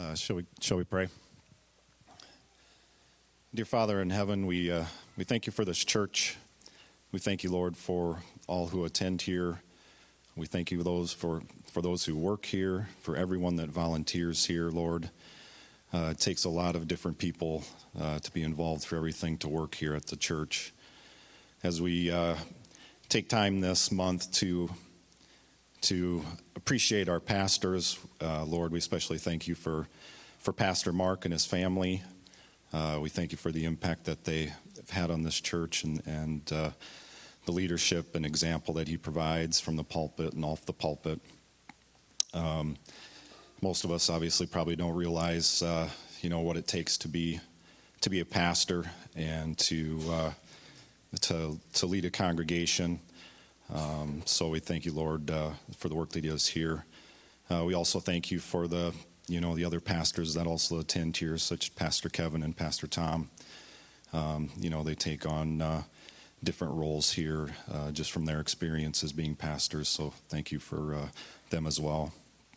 Uh, shall we? Shall we pray? Dear Father in heaven, we uh, we thank you for this church. We thank you, Lord, for all who attend here. We thank you those for for those who work here, for everyone that volunteers here, Lord. Uh, it takes a lot of different people uh, to be involved for everything to work here at the church. As we uh, take time this month to to appreciate our pastors, uh, Lord, we especially thank you for, for Pastor Mark and his family. Uh, we thank you for the impact that they have had on this church and, and uh, the leadership and example that he provides from the pulpit and off the pulpit. Um, most of us obviously probably don't realize, uh, you know, what it takes to be to be a pastor and to uh, to to lead a congregation. Um, so we thank you, Lord, uh, for the work that he does here. Uh, we also thank you for the, you know, the other pastors that also attend here, such as Pastor Kevin and Pastor Tom. Um, you know, they take on uh, different roles here uh, just from their experience as being pastors. So thank you for uh, them as well.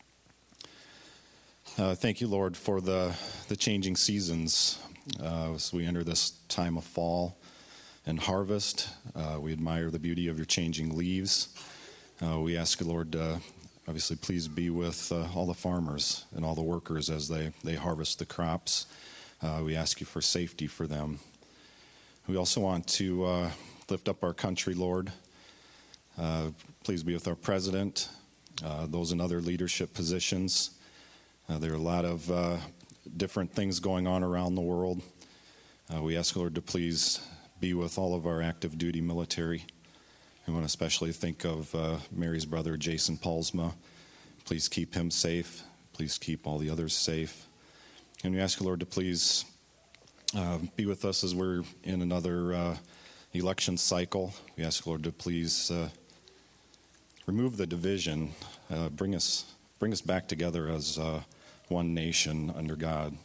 Uh, thank you, Lord, for the the changing seasons uh, as we enter this time of fall and harvest. Uh, we admire the beauty of your changing leaves. Uh, we ask you, Lord, uh, obviously please be with uh, all the farmers and all the workers as they, they harvest the crops. Uh, we ask you for safety for them. We also want to uh, lift up our country, Lord. Uh, please be with our president, uh, those in other leadership positions. Uh, there are a lot of uh, different things going on around the world. Uh, we ask, Lord, to please be with all of our active duty military. I want to especially think of uh, Mary's brother, Jason Paulsma. Please keep him safe. Please keep all the others safe. And we ask you, Lord, to please uh, be with us as we're in another uh, election cycle. We ask you, Lord, to please uh, remove the division, uh, bring us bring us back together as uh, one nation under God.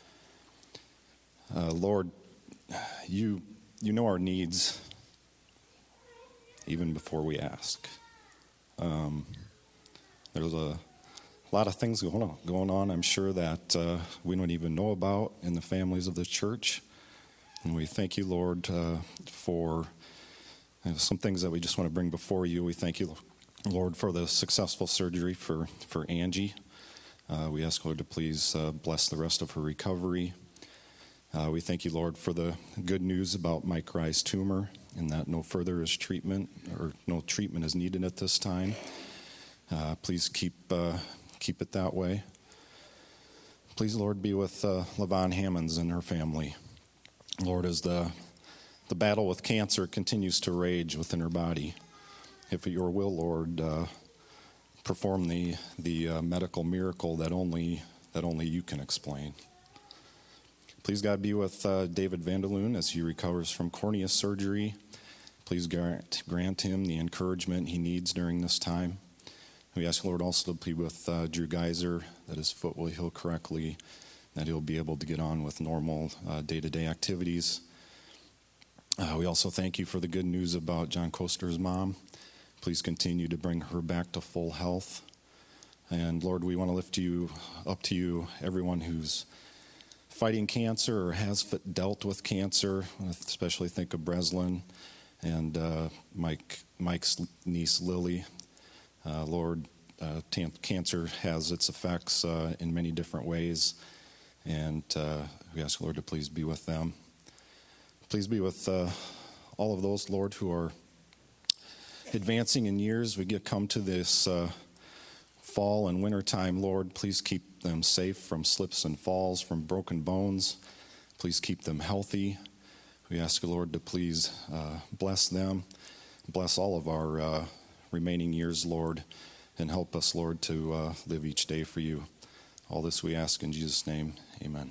Uh, Lord, you you know our needs even before we ask. Um, there's a lot of things going on, going on I'm sure, that uh, we don't even know about in the families of the church. And we thank you, Lord, uh, for you know, some things that we just want to bring before you. We thank you, Lord, for the successful surgery for, for Angie. Uh, we ask, Lord, to please uh, bless the rest of her recovery. Uh, we thank you, Lord, for the good news about Mike Rye's tumor and that no further is treatment or no treatment is needed at this time. Uh, please keep uh, keep it that way. Please, Lord, be with uh, LaVon Hammonds and her family. Lord, as the the battle with cancer continues to rage within her body, if at your will, Lord, uh, perform the the uh, medical miracle that only that only you can explain. Please, God, be with uh, David Vanderloon as he recovers from cornea surgery. Please grant, grant him the encouragement he needs during this time. We ask, Lord, also to be with uh, Drew Geiser, that his foot will heal correctly, that he'll be able to get on with normal uh, day-to-day activities. Uh, we also thank you for the good news about John Coaster's mom. Please continue to bring her back to full health. And, Lord, we want to lift you up to you, everyone who's fighting cancer or has dealt with cancer. I especially think of Breslin and uh, Mike, Mike's niece Lily. Uh, Lord, uh, tam- cancer has its effects uh, in many different ways, and uh, we ask, Lord, to please be with them. Please be with uh, all of those, Lord, who are advancing in years. We get come to this uh, fall and winter time, Lord. Please keep them safe from slips and falls, from broken bones. Please keep them healthy. We ask you, Lord, to please uh, bless them, bless all of our uh, remaining years, Lord, and help us, Lord, to uh, live each day for you. All this we ask in Jesus' name, amen.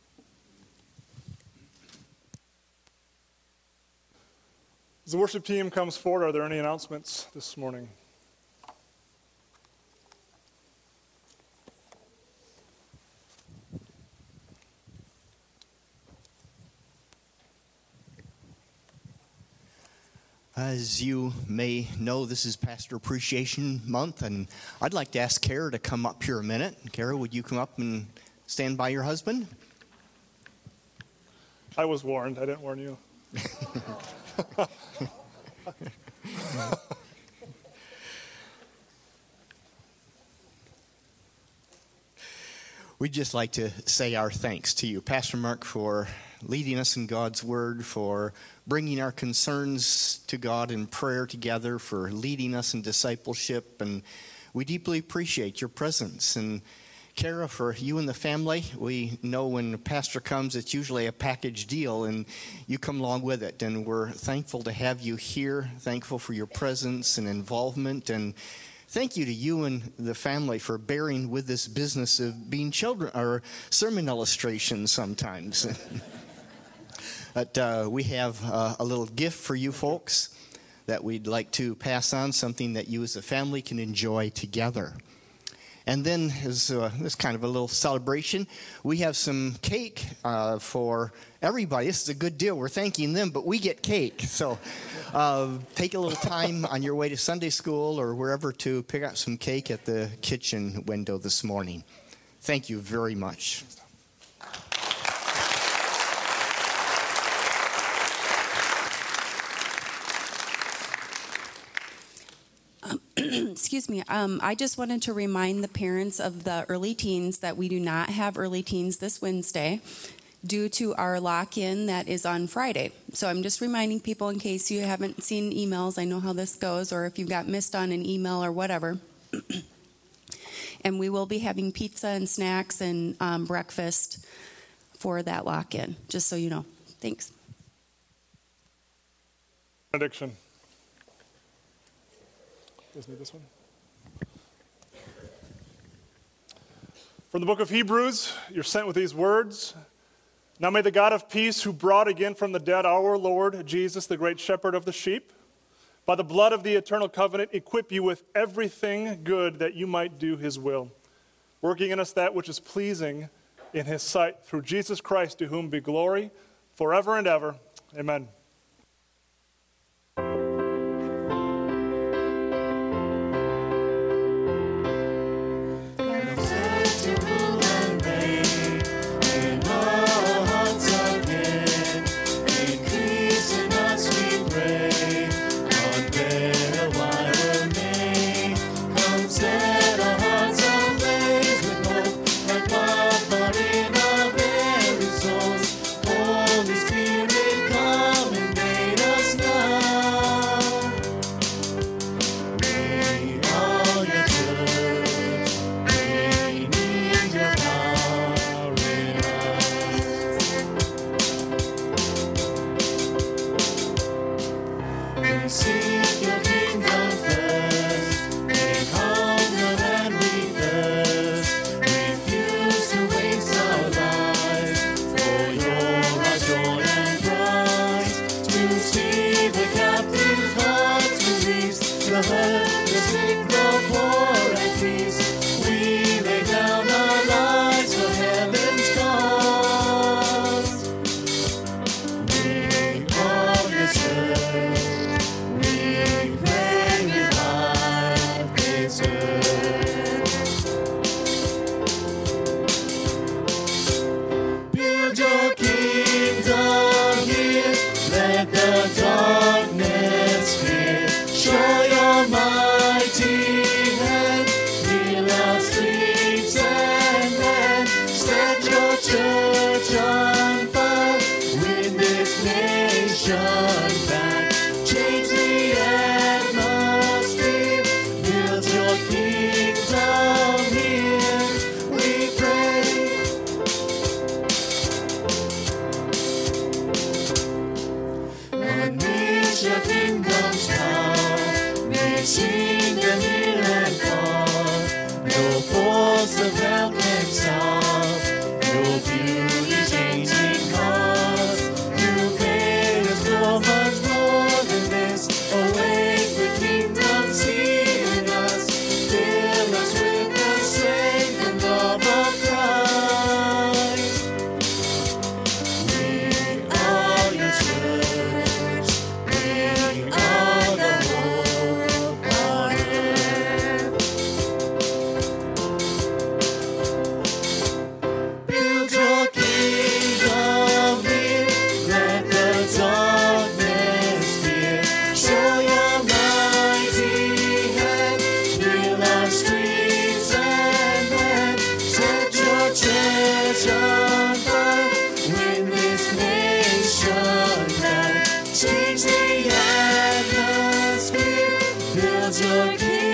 As the worship team comes forward, are there any announcements this morning? As you may know, this is Pastor Appreciation Month, and I'd like to ask Kara to come up here a minute. Kara, would you come up and stand by your husband. I was warned. I didn't warn you. We'd just like to say our thanks to you, Pastor Mark, for leading us in God's Word, for bringing our concerns to God in prayer together, for leading us in discipleship, and we deeply appreciate your presence. And Kara, for you and the family, we know when a pastor comes, it's usually a package deal, and you come along with it. And we're thankful to have you here, thankful for your presence and involvement, and thank you to you and the family for bearing with this business of being children or sermon illustrations sometimes. But uh, we have uh, a little gift for you folks that we'd like to pass on, something that you as a family can enjoy together. And then, as uh, this kind of a little celebration, we have some cake uh, for everybody. This is a good deal. We're thanking them, but we get cake. So uh, take a little time on your way to Sunday school or wherever to pick up some cake at the kitchen window this morning. Thank you very much. Excuse me. Um, I just wanted to remind the parents of the early teens that we do not have early teens this Wednesday due to our lock-in that is on Friday. So I'm just reminding people in case you haven't seen emails. I know how this goes, or if you got missed on an email or whatever. And we will be having pizza and snacks and um, breakfast for that lock-in, just so you know. Thanks. Benediction. You guys need this one? From the book of Hebrews, you're sent with these words. Now may the God of peace, who brought again from the dead our Lord Jesus, the great shepherd of the sheep, by the blood of the eternal covenant, equip you with everything good that you might do his will, working in us that which is pleasing in his sight, through Jesus Christ, to whom be glory forever and ever. Amen. All the hope on Build your kingdom.